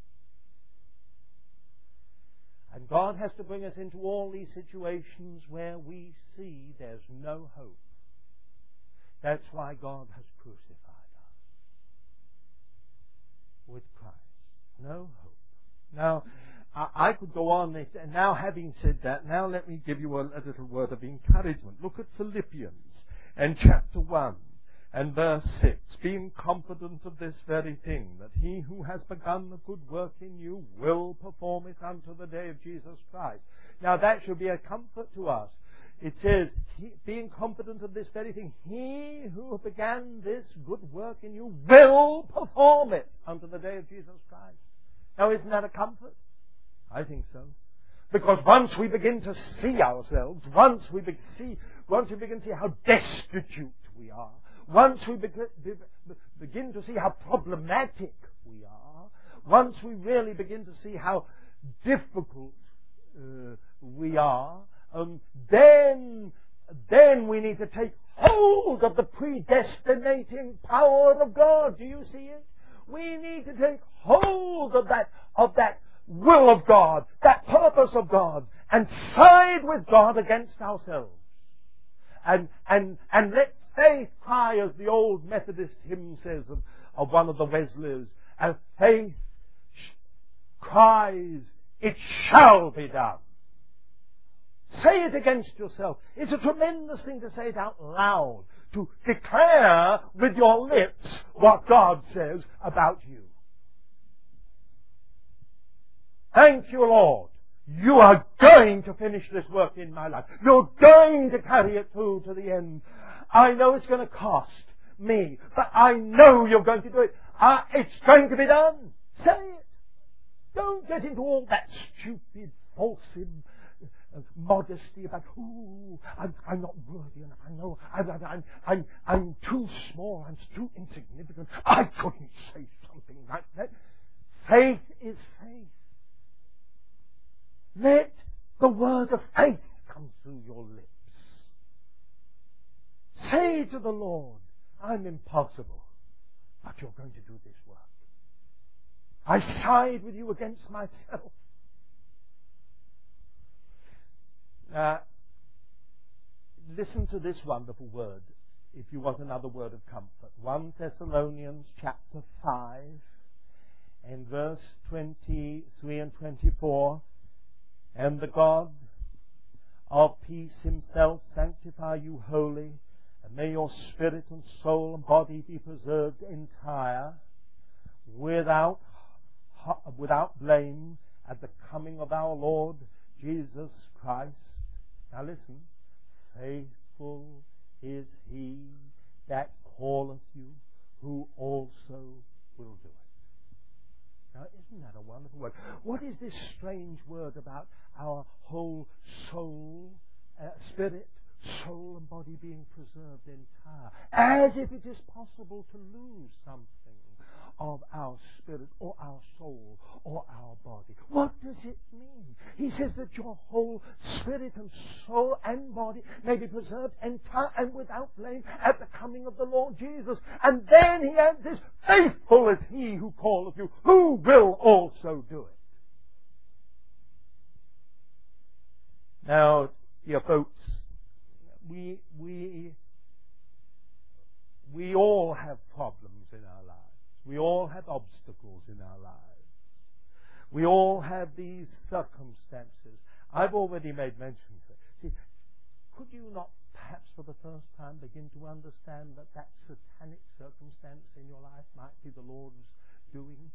And God has to bring us into all these situations where we see there's no hope. That's why God has crucified us with Christ. No hope. Now, I could go on. And now, having said that, now let me give you a little word of encouragement. Look at Philippians and chapter 1 and verse 6. Being confident of this very thing, that he who has begun the good work in you will perform it unto the day of Jesus Christ. Now, that should be a comfort to us. It says, being confident of this very thing, he who began this good work in you will perform it unto the day of Jesus Christ. Now, isn't that a comfort? I think so. Because once we begin to see ourselves, once we begin to see how destitute we are, once we begin to see how problematic we are, once we really begin to see how difficult we are, then we need to take hold of the predestinating power of God. Do you see it? We need to take hold of that will of God, that purpose of God, and side with God against ourselves. And let faith cry, as the old Methodist hymn says of one of the Wesleys, and faith cries, it shall be done. Say it against yourself. It's a tremendous thing to say it out loud, to declare with your lips what God says about you. Thank you, Lord. You are going to finish this work in my life. You're going to carry it through to the end. I know it's going to cost me, but I know you're going to do it. It's going to be done. Say it. Don't get into all that stupid, false modesty about, I'm not worthy enough. I know I'm too small. I'm too insignificant. I couldn't say something like that. Faith is faith. Let the word of faith come through your lips. Say to the Lord, I'm impossible, but you're going to do this work. I side with you against myself. Listen to this wonderful word, if you want another word of comfort. 1 Thessalonians chapter 5 and verse 23 and 24. And the God of peace himself sanctify you wholly, and may your spirit and soul and body be preserved entire, without blame, at the coming of our Lord Jesus Christ. Now listen. Faithful is he that calleth you, who also will do it. Now, isn't that a wonderful word? What is this strange word about our whole soul, spirit, soul and body being preserved entire? As if it is possible to lose something of our spirit or our soul or our body. What does it mean? He says that your whole spirit and soul and body may be preserved entire and without blame at the coming of the Lord Jesus. And then he adds this, faithful is he who calleth you, who will also do it. Now, dear folks, we all have problems in our lives. We all have obstacles in our lives. We all have these circumstances. I've already made mention of it. See, could you not perhaps for the first time begin to understand that satanic circumstance in your life might be the Lord's doing?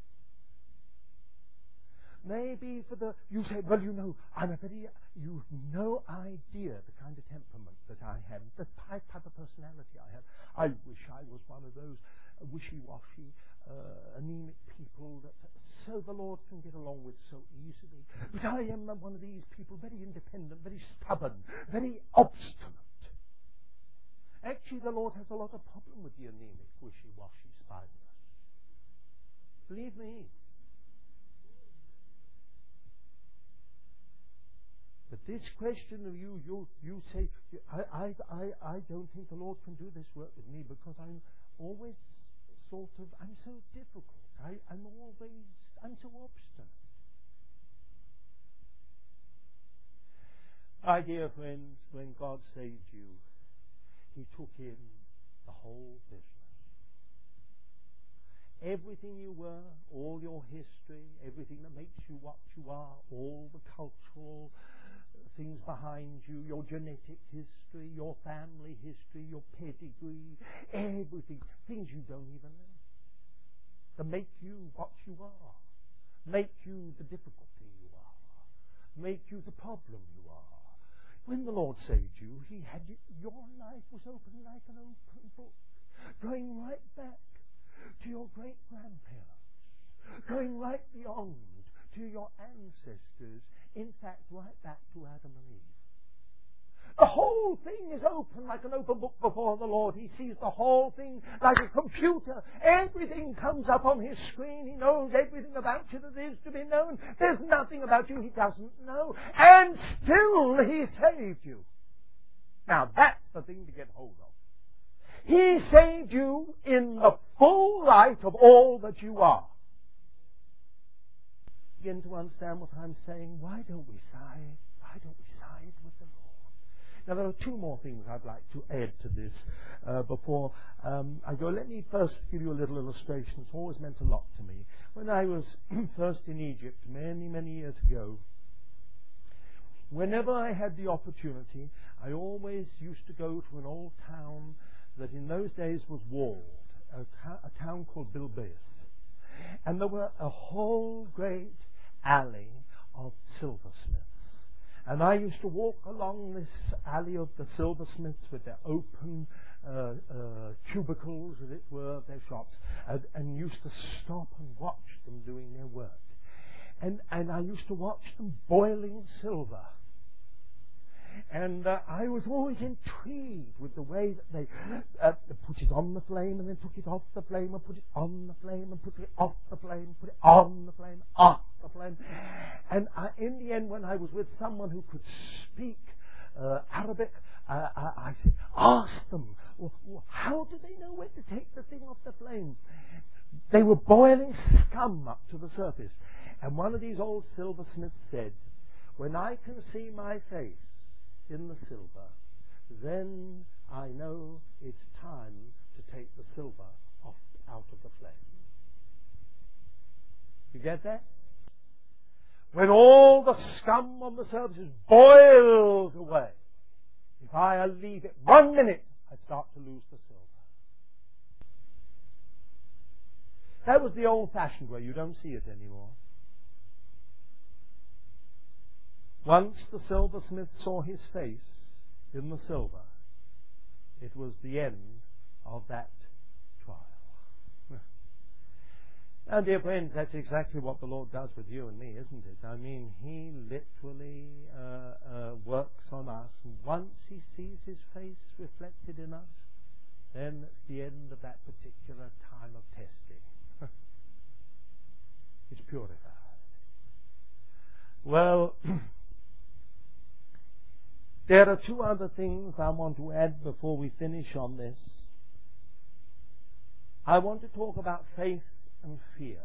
Maybe you say, well, you've no idea the kind of temperament that I have, the type of personality I have. I wish I was one of those wishy-washy, anemic people that so the Lord can get along with so easily. But I am one of these people, very independent, very stubborn, very obstinate. Actually, the Lord has a lot of problem with the anemic, wishy-washy, spineless. Believe me. But this question of you say, I don't think the Lord can do this work with me because I'm always I'm so difficult. I'm so obstinate. My dear friends, when God saved you, He took in the whole business. Everything you were, all your history, everything that makes you what you are, all the cultural things behind you, your genetic history, your family history, your pedigree, everything, things you don't even know, that make you what you are, make you the difficulty you are, make you the problem you are. When the Lord saved you, He had your life was open like an open book, going right back to your great-grandparents, going right beyond to your ancestors, in fact, right back to Adam and Eve. The whole thing is open like an open book before the Lord. He sees the whole thing like a computer. Everything comes up on His screen. He knows everything about you that is to be known. There's nothing about you He doesn't know. And still He saved you. Now that's the thing to get hold of. He saved you in the full light of all that you are. Begin to understand what I'm saying. Why don't we side? Why don't we side with the Lord? Now there are two more things I'd like to add to this before I go. Let me first give you a little illustration. It's always meant a lot to me. When I was first in Egypt many, many years ago, whenever I had the opportunity, I always used to go to an old town that in those days was walled, a town called Bilbis. And there were a whole great alley of silversmiths. And I used to walk along this alley of the silversmiths with their open cubicles, as it were, of their shops, and used to stop and watch them doing their work. And I used to watch them boiling silver. And I was always intrigued with the way that they put it on the flame and then took it off the flame and put it on the flame and put it off the flame, put it on the flame, off the flame. And in the end, when I was with someone who could speak Arabic, I said, ask them, well, how do they know when to take the thing off the flame? They were boiling scum up to the surface. And one of these old silversmiths said, when I can see my face in the silver, then I know it's time to take the silver out of the flame. You get that? When all the scum on the surface is boiled away, if I leave it 1 minute, I start to lose the silver. That was the old-fashioned way. You don't see it anymore. Once the silversmith saw his face in the silver, it was the end of that trial. Now, dear friends, that's exactly what the Lord does with you and me, isn't it? I mean, He literally works on us. Once He sees His face reflected in us, then it's the end of that particular time of testing. It's purified. Well, there are two other things I want to add before we finish on this. I want to talk about faith and fear.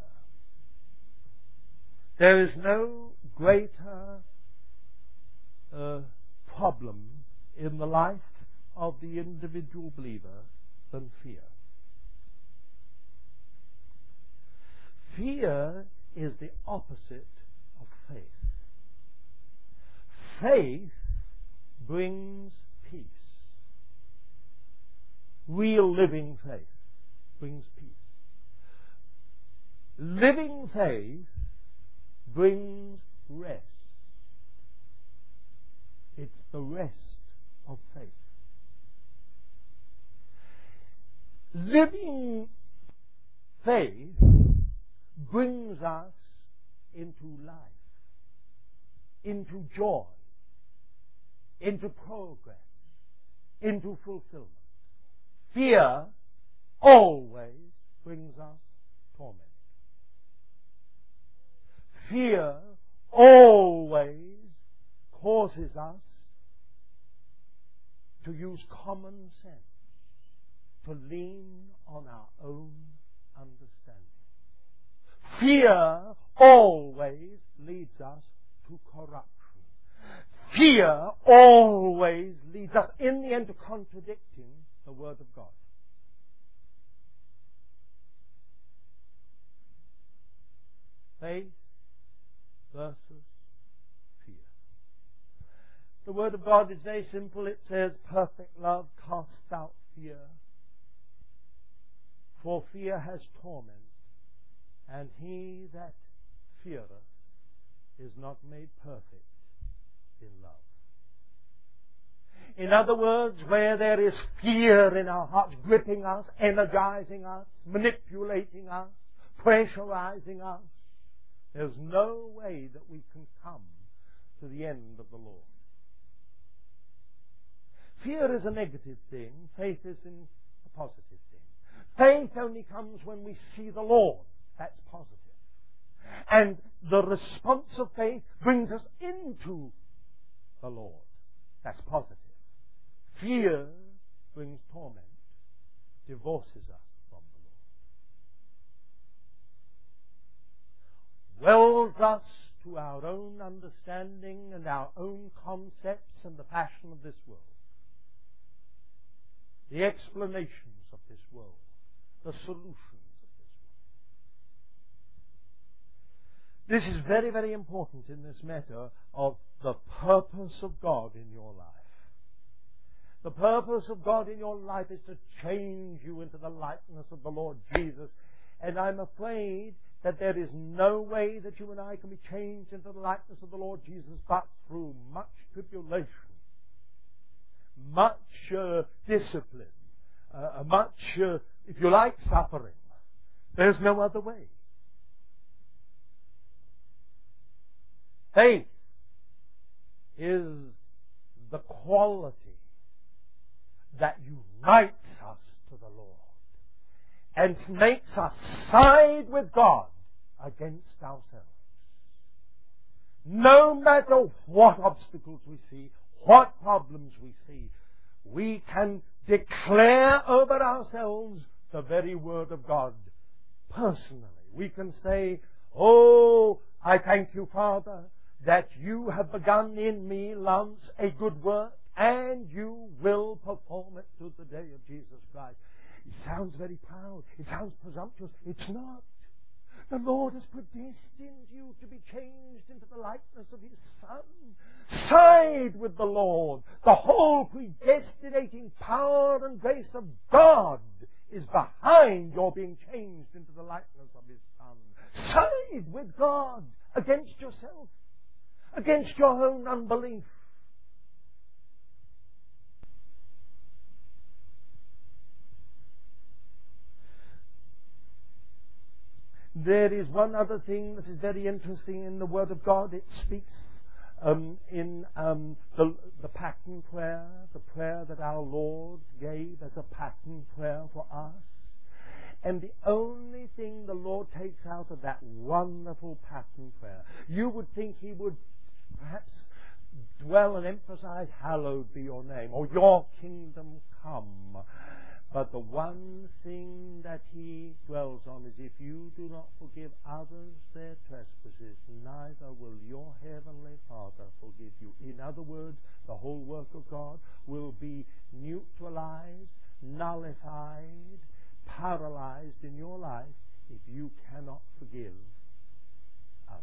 There is no greater problem in the life of the individual believer than fear. Fear is the opposite of faith. Faith brings peace. Real living faith brings peace. Living faith brings rest. It's the rest of faith. Living faith brings us into life, into joy, into progress, into fulfillment. Fear always brings us torment. Fear always causes us to use common sense, to lean on our own understanding. Fear always leads us to corruption. Fear always leads us, in the end, to contradicting the Word of God. Faith versus fear. The Word of God is very simple. It says, perfect love casts out fear. For fear has torment, and he that feareth is not made perfect in love. In other words, where there is fear in our hearts, gripping us, energizing us, manipulating us, pressurizing us, there's no way that we can come to the end of the Lord. Fear is a negative thing. Faith is a positive thing. Faith only comes when we see the Lord. That's positive. And the response of faith brings us into the Lord. That's positive. Fear brings torment, divorces us from the Lord. Welds us to our own understanding and our own concepts and the passion of this world. The explanations of this world. The solutions of this world. This is very, very important in this matter of the purpose of God in your life. The purpose of God in your life is to change you into the likeness of the Lord Jesus. And I'm afraid that there is no way that you and I can be changed into the likeness of the Lord Jesus but through much tribulation, much discipline, much, if you like, suffering. There's no other way. Faith is the quality that unites us to the Lord and makes us side with God against ourselves. No matter what obstacles we see, what problems we see, we can declare over ourselves the very Word of God personally. We can say, oh, I thank you, Father, that you have begun in me, Lance, a good work, and you will perform it to the day of Jesus Christ. It sounds very proud. It sounds presumptuous. It's not. The Lord has predestined you to be changed into the likeness of His Son. Side with the Lord. The whole predestinating power and grace of God is behind your being changed into the likeness of His Son. Side with God against yourself, against your own unbelief. There is one other thing that is very interesting in the Word of God. It speaks in the pattern prayer, the prayer that our Lord gave as a pattern prayer for us. And the only thing the Lord takes out of that wonderful pattern prayer, you would think He would perhaps dwell and emphasize, hallowed be your name, or your kingdom come. But the one thing that He dwells on is, if you do not forgive others their trespasses, neither will your heavenly Father forgive you. In other words, the whole work of God will be neutralized, nullified, paralyzed in your life if you cannot forgive others.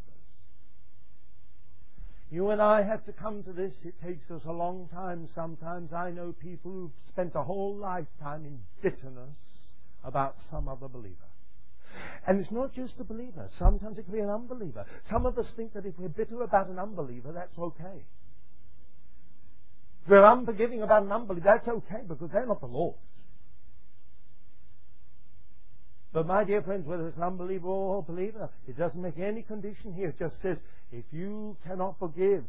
You and I have to come to this. It takes us a long time sometimes. I know people who've spent a whole lifetime in bitterness about some other believer. And it's not just a believer. Sometimes it can be an unbeliever. Some of us think that if we're bitter about an unbeliever, that's okay. If we're unforgiving about an unbeliever, that's okay, because they're not the Lord's. But my dear friends, whether it's an unbeliever or a believer, it doesn't make any condition here. It just says, if you cannot forgive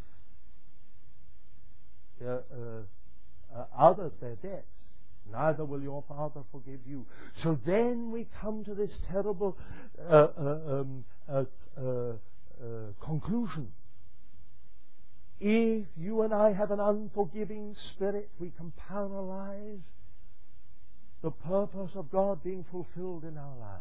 others their debts, neither will your Father forgive you. So then we come to this terrible conclusion. If you and I have an unforgiving spirit, we can paralyze the purpose of God being fulfilled in our lives.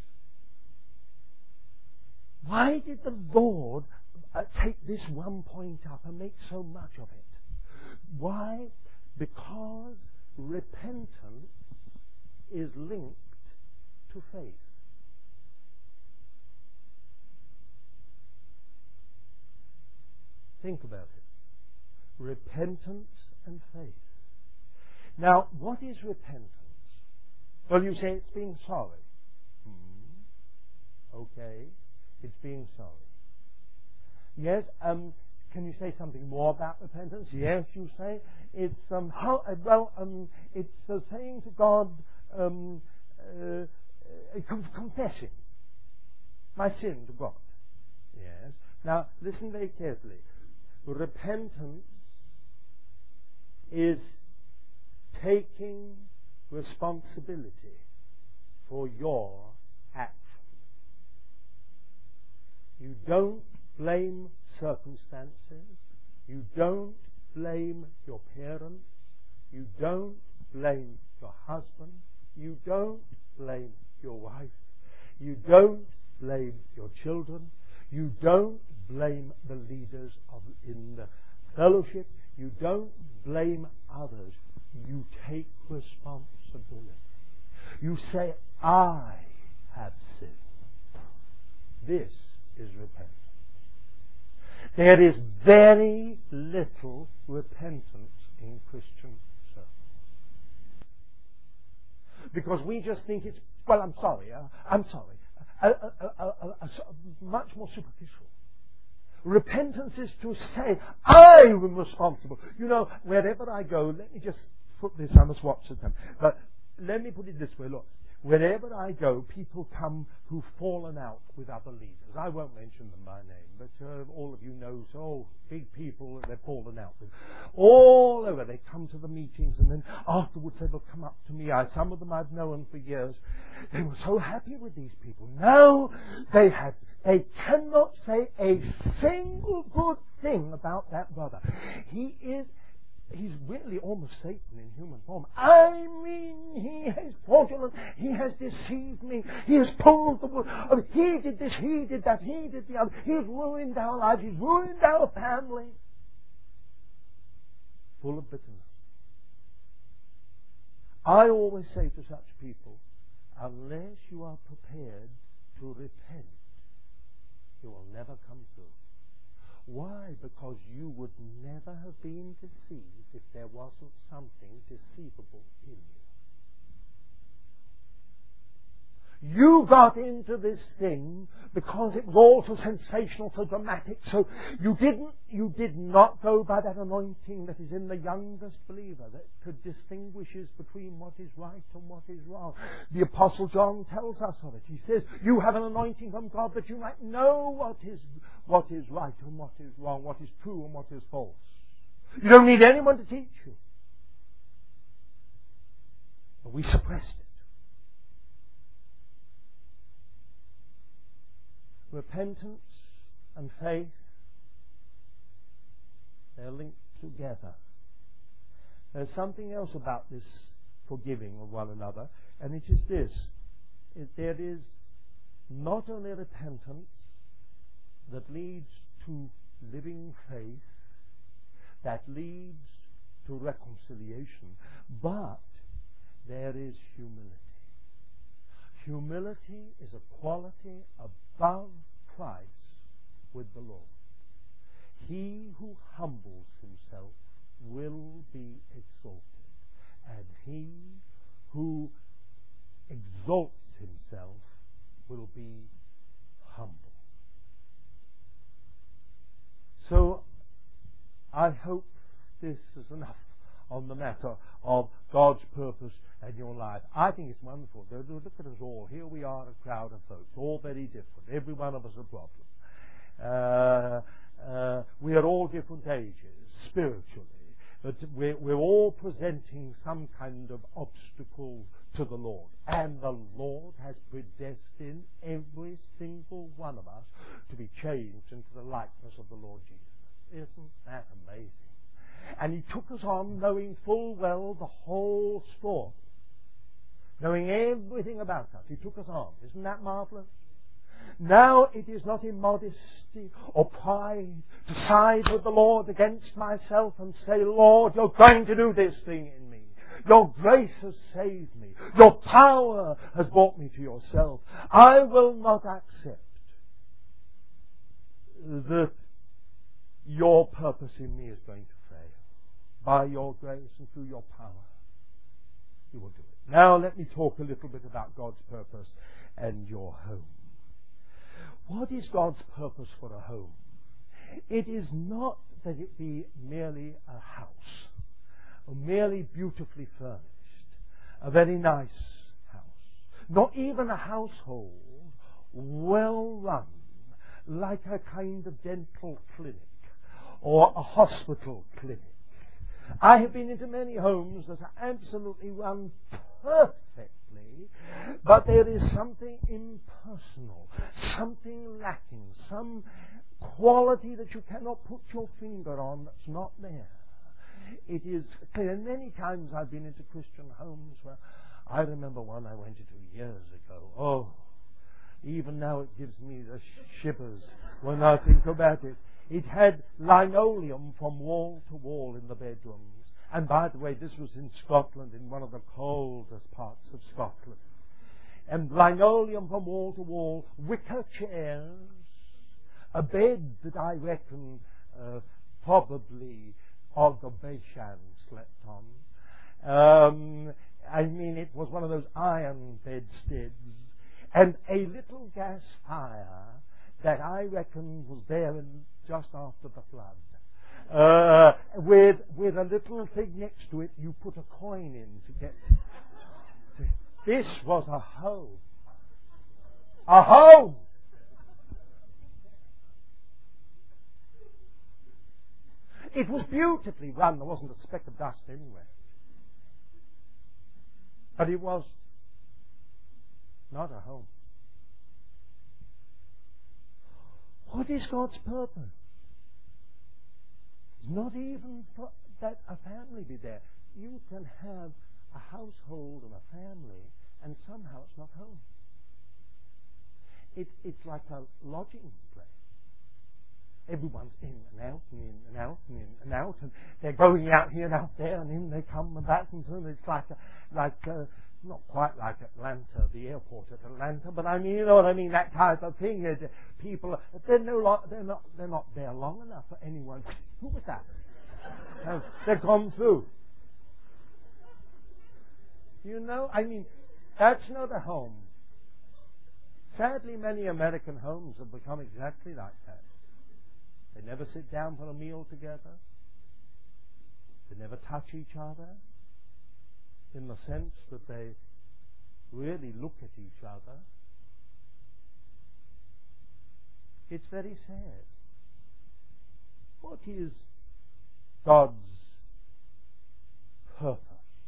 Why did the Lord take this one point up and make so much of it? Why? Because repentance is linked to faith. Think about it. Repentance and faith. Now, what is repentance? Well, you say it's being sorry. Okay, it's being sorry. Yes, can you say something more about repentance? Yes, you say. It's it's saying to God, confessing my sin to God. Yes. Now, listen very carefully. Repentance is taking responsibility for your action. You don't blame circumstances. You don't blame your parents. You don't blame your husband. You don't blame your wife. You don't blame your children. You don't blame the leaders in the fellowship. You don't blame others. You take responsibility. You say, I have sinned. This is repentance. There is very little repentance in Christian circles. Because we just think it's, well, I'm sorry. Much more superficial. Repentance is to say, I am responsible. You know, wherever I go, let me just put this, I must watch the time. But let me put it this way, look. Wherever I go, people come who've fallen out with other leaders. I won't mention them by name, but all of you know, big people they've fallen out with. All over, they come to the meetings, and then afterwards they will come up to me. Some of them I've known for years. They were so happy with these people. Now they cannot say a single good thing about that brother. He's really almost Satan in human form. I mean, he is fraudulent. He has deceived me. He has pulled the wool. He did this, he did that, he did the other. He's ruined our lives. He's ruined our family. Full of bitterness. I always say to such people, unless you are prepared to repent, you will never come through. Why? Because you would never have been deceived if there wasn't something deceivable in you. You got into this thing because it was all so sensational, so dramatic, so you did not go by that anointing that is in the youngest believer that distinguishes between what is right and what is wrong. The Apostle John tells us of it. He says, you have an anointing from God that you might know what is right and what is wrong, what is true and what is false. You don't need anyone to teach you. But we suppressed it. Repentance and faith, they're linked together. There's something else about this forgiving of one another, and it is this. There is not only repentance that leads to living faith, that leads to reconciliation, but there is humility. Humility is a quality above price with the Lord. He who humbles himself will be exalted, and he who exalts himself will be humble. So, I hope this is enough on the matter of God's purpose in your life. I think it's wonderful. Look at us all. Here we are, a crowd of folks, all very different. Every one of us a problem. We are all different ages, spiritually, but we're all presenting some kind of obstacle to the Lord. And the Lord has predestined every single one of us to be changed into the likeness of the Lord Jesus. Isn't that amazing? And he took us on knowing full well the whole story. Knowing everything about us. He took us on. Isn't that marvelous? Now it is not immodesty or pride to side with the Lord against myself and say, Lord, you're going to do this thing in me. Your grace has saved me. Your power has brought me to yourself. I will not accept that your purpose in me is going to fail. By your grace and through your power, you will do it. Now let me talk a little bit about God's purpose and your home. What is God's purpose for a home? It is not that it be merely a house, or merely beautifully furnished, a very nice house. Not even a household well run, like a kind of dental clinic or a hospital clinic. I have been into many homes that are absolutely run perfectly, but there is something impersonal, something lacking, some quality that you cannot put your finger on that's not there. It is clear. And many times I've been into Christian homes where I remember one I went into years ago. Oh, even now it gives me the shivers when I think about it. It had linoleum from wall to wall in the bedrooms. And by the way, this was in Scotland, in one of the coldest parts of Scotland. And linoleum from wall to wall, wicker chairs, a bed that I reckon probably Olga Baysham slept on. I mean, it was one of those iron bedsteads. And a little gas fire that I reckon was there just after the flood. With a little thing next to it you put a coin in to get... This was a home. A home! It was beautifully run. There wasn't a speck of dust anywhere. But it was not a home. What is God's purpose? Not even for that a family be there. You can have a household and a family, and somehow it's not home. It's like a lodging place. Everyone's in and out and in and out and in and out, and they're going out here and out there, and in they come and back, and so it's like not quite like Atlanta, the airport at Atlanta, but I mean, you know what I mean, that type of thing. People, they're not there long enough for anyone. Who was that? They've gone through. You know, I mean, that's not a home. Sadly, many American homes have become exactly like that. They never sit down for a meal together. They never touch each other in the sense that they really look at each other. It's very sad. What is God's purpose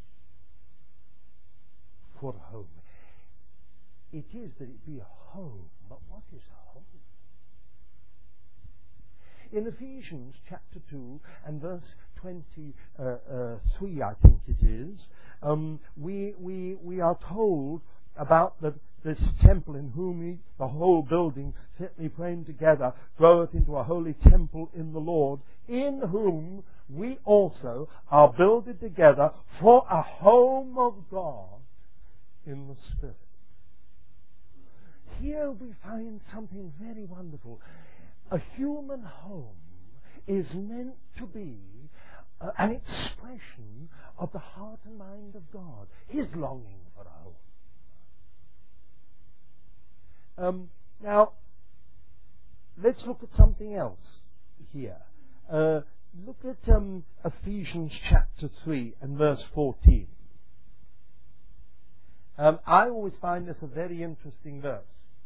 for a home? It is that it be a home, but what is a home? In Ephesians chapter 2 and verse 23, I think it is, we are told about this temple in whom the whole building fitly framed together groweth into a holy temple in the Lord, in whom we also are builded together for a home of God in the Spirit. Here we find something very wonderful. A human home is meant to be an expression of the heart and mind of God, His longing for a home. Now, let's look at something else here. Look at Ephesians chapter 3 and verse 14. I always find this a very interesting verse.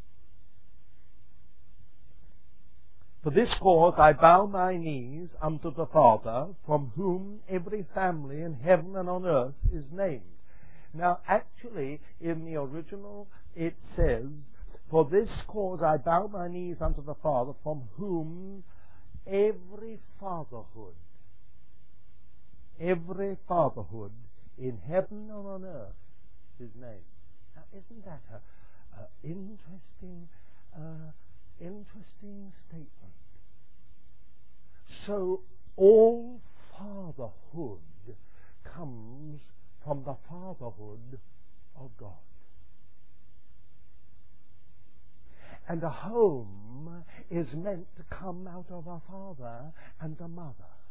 For this cause I bow my knees unto the Father, from whom every family in heaven and on earth is named. Now, actually, in the original, it says, for this cause I bow my knees unto the Father, from whom every fatherhood in heaven and on earth is named. Now, isn't that an interesting statement? So all fatherhood comes from the fatherhood of God. And a home is meant to come out of a father and a mother.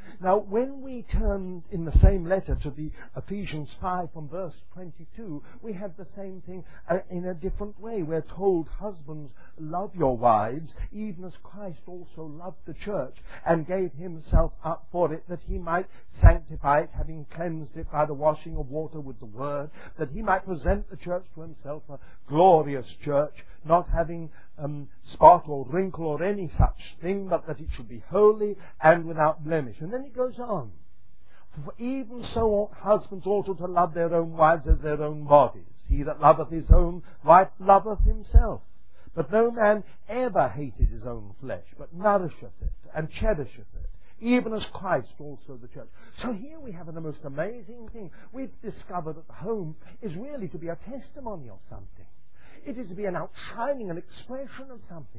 Now, when we turn in the same letter to the Ephesians 5 from verse 22, we have the same thing in a different way. We're told, husbands, love your wives, even as Christ also loved the church and gave himself up for it, that he might sanctify it, having cleansed it by the washing of water with the word, that he might present the church to himself a glorious church, not having spot or wrinkle or any such thing, but that it should be holy and without blemish. And then it goes on. For even so husbands also to love their own wives as their own bodies. He that loveth his own wife loveth himself. But no man ever hated his own flesh, but nourisheth it and cherisheth it, even as Christ also the church. So here we have the most amazing thing. We've discovered that the home is really to be a testimony of something. It is to be an outshining, an expression of something,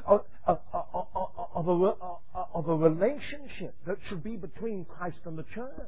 of a relationship that should be between Christ and the church.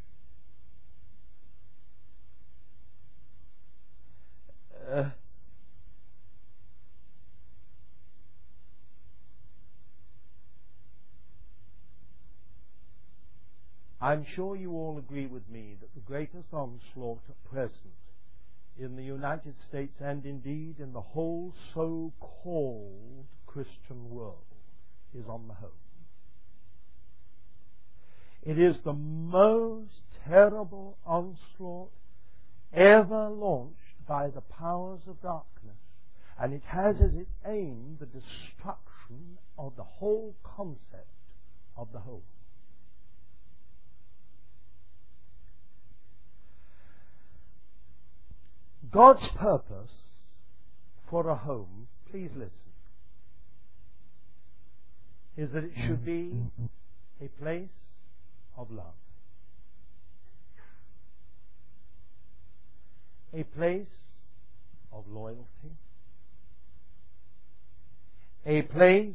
I'm sure you all agree with me that the greatest onslaught at present in the United States and indeed in the whole so-called Christian world is on the home. It is the most terrible onslaught ever launched by the powers of darkness, and it has as its aim the destruction of the whole concept of the home. God's purpose for a home, please listen, is that it should be a place of love. A place of loyalty. A place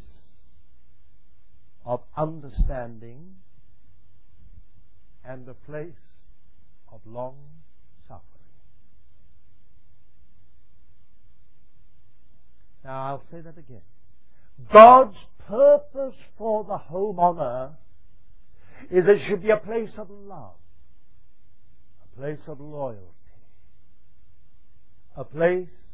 of understanding. And a place of long suffering. Now I'll say that again. God's purpose for the home on earth is that it should be a place of love, a place of loyalty, a place